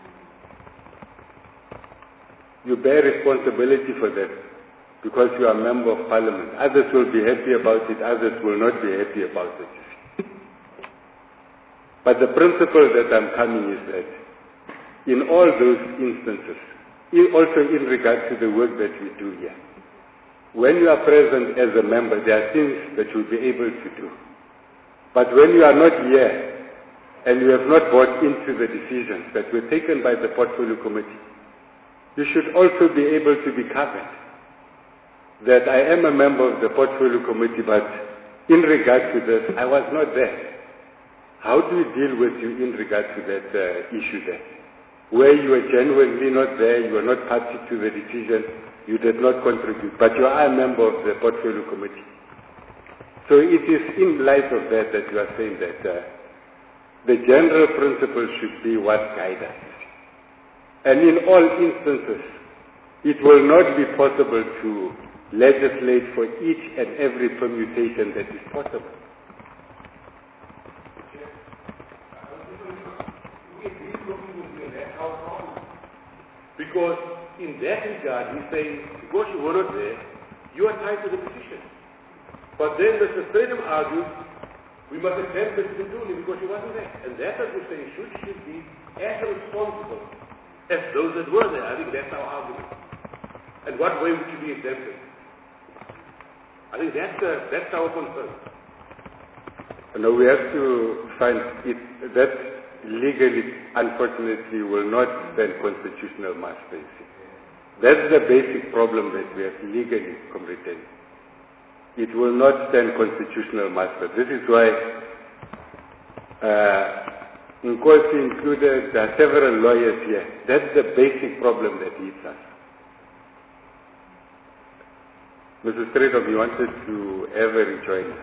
You bear responsibility for that because you are a member of Parliament. Others will be happy about it, others will not be happy about it. But the principle that I'm coming is that in all those instances, also in regard to the work that we do here, when you are present as a member, there are things that you'll be able to do. But when you are not here, and you have not bought into the decisions that were taken by the Portfolio Committee, you should also be able to be covered. That I am a member of the Portfolio Committee, but in regard to this, I was not there. How do we deal with you in regard to that uh, issue there? Where you are genuinely not there, you are not party to the decision, you did not contribute, but you are a member of the Portfolio Committee. So it is in light of that that you are saying that uh, the general principle should be what guides us. And in all instances, it will not be possible to legislate for each and every permutation that is possible. Because in that regard, he's saying, because you were not there, you are tied to the decision. But then Mister Freedom argues, we must exempt Mister Nduli because he wasn't there. And that's what we're saying, should, should be as responsible as those that were there. I think that's our argument. And what way would you be exempted? I think that's, uh, that's our concern. No, we have to find it, that legally, unfortunately, will not stand constitutional master. That's the basic problem that we have legally committed. It will not stand constitutional master. This is why uh, Nkosi included, there are several lawyers here. That's the basic problem that hits us. Missus Stradom, you wanted to have a rejoinder.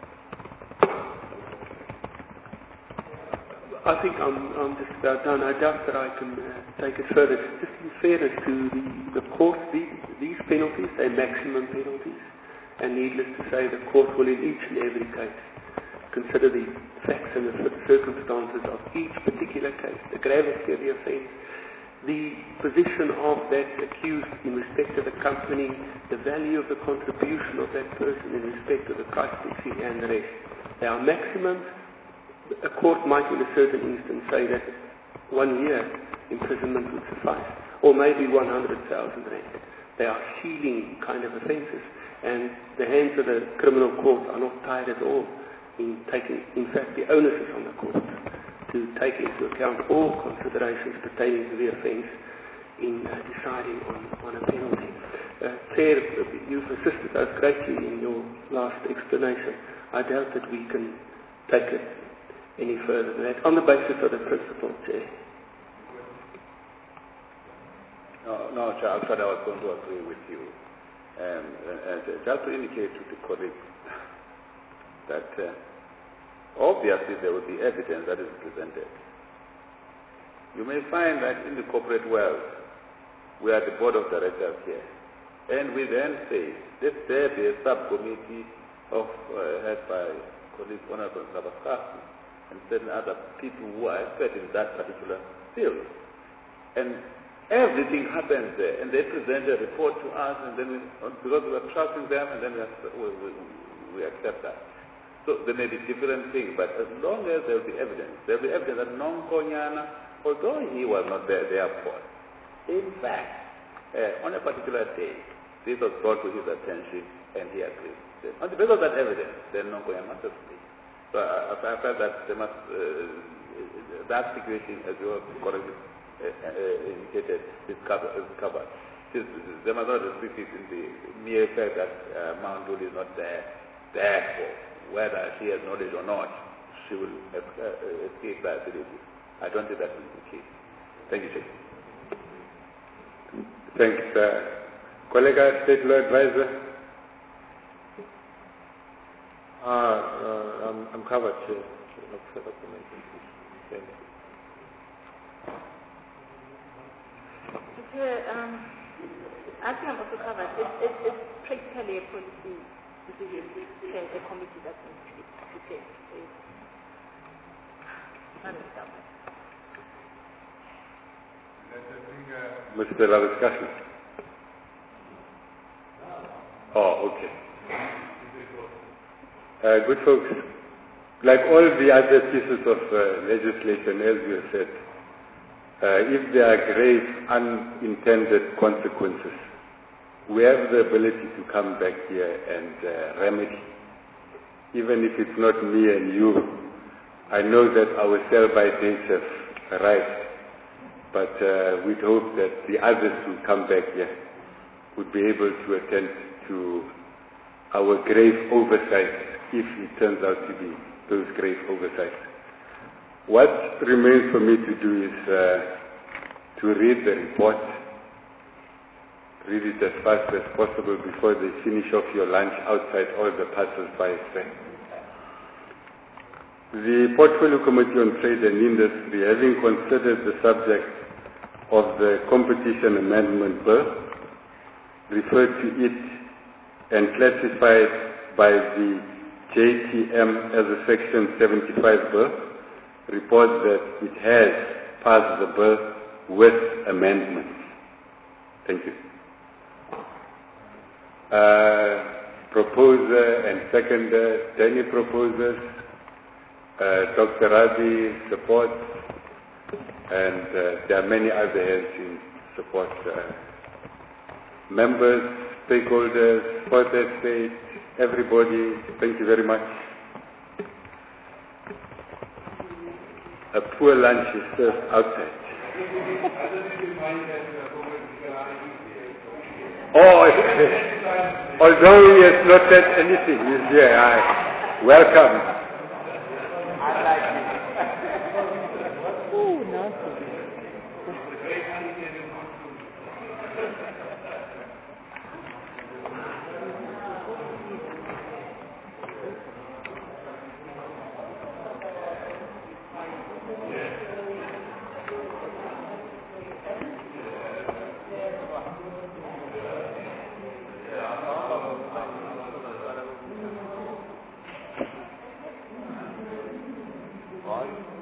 I think I'm, I'm just about done. I doubt that I can uh, take it further. Just in fairness to the, the court, these, these penalties, they're maximum penalties. And needless to say, the court will in each and every case consider the facts and the circumstances of each particular case, the gravity of the offence, the position of that accused in respect of the company, the value of the contribution of that person in respect of the custody and the rest. They are maximums. A court might in a certain instance say that one year imprisonment would suffice, or maybe one hundred thousand rand. They are ceiling kind of offences, and the hands of the criminal court are not tied at all in taking, in fact the onus is on the court to take into account all considerations pertaining to the offence in uh, deciding on, on a penalty. Uh, Chair, you've assisted us greatly in your last explanation. I doubt that we can take it any further than that, on the basis of the principle, Chair. No, no, Chair, actually I was going to agree with you. Um, and uh, just to indicate to the colleague that uh, obviously there will be evidence that is presented. You may find that in the corporate world, we are the board of directors here. And we then say, let there be a subcommittee of, uh, head by colleague Honorable Sabakasi, and certain other people who are expert in that particular field. And Everything happens there, and they present a report to us, and then we, because we are trusting them, and then we, have, we, we, we accept that. So there may be different things, but as long as there will be evidence, there will be evidence that Nonkonyana, although he was not there, therefore, in fact, uh, on a particular day, this was brought to his attention, and he agreed. Then, on the basis of that evidence, then Nonkonyana must have stayed. So I, I felt that there must, uh, that situation, as you have correctly Uh, uh, indicated, is covered. Is covered. They must not restrict it in the mere fact that uh, Mount Hood is not there. Therefore, whether she has knowledge or not, she will uh, uh, escape liability. I don't think that will be the case. Thank you, Chief. Thanks. Uh, colleague, State Law Advisor. Uh, uh, I'm, I'm covered, Chair. No further comments. Thank you. Yeah, um, I think I'm also covered. It's, it's, it's practically a policy decision, a committee that needs to take. It's not a government. Mister Laviscassi. Oh, okay. Uh, good folks, like all the other pieces of uh, legislation, as we have said, Uh, if there are grave unintended consequences, we have the ability to come back here and uh, remedy. Even if it's not me and you, I know that our sell-by dates have arrived, but uh, we'd hope that the others who come back here would be able to attend to our grave oversights, if it turns out to be those grave oversights. What remains for me to do is uh, to read the report, read it as fast as possible before they finish off your lunch outside all the passers-by. The Portfolio Committee on Trade and Industry, having considered the subject of the Competition Amendment Bill, referred to it and classified by the J T M as a Section seventy-five bill, reports that it has passed the bill with amendments. Thank you. Uh, proposer and seconder, Danny proposes, uh, Doctor Rabi supports, and uh, there are many other hands in support. Uh, members, stakeholders, fourth estate, everybody, thank you very much. A poor lunch is served outside. Oh, although he has not said anything, he's here. I welcome. Right.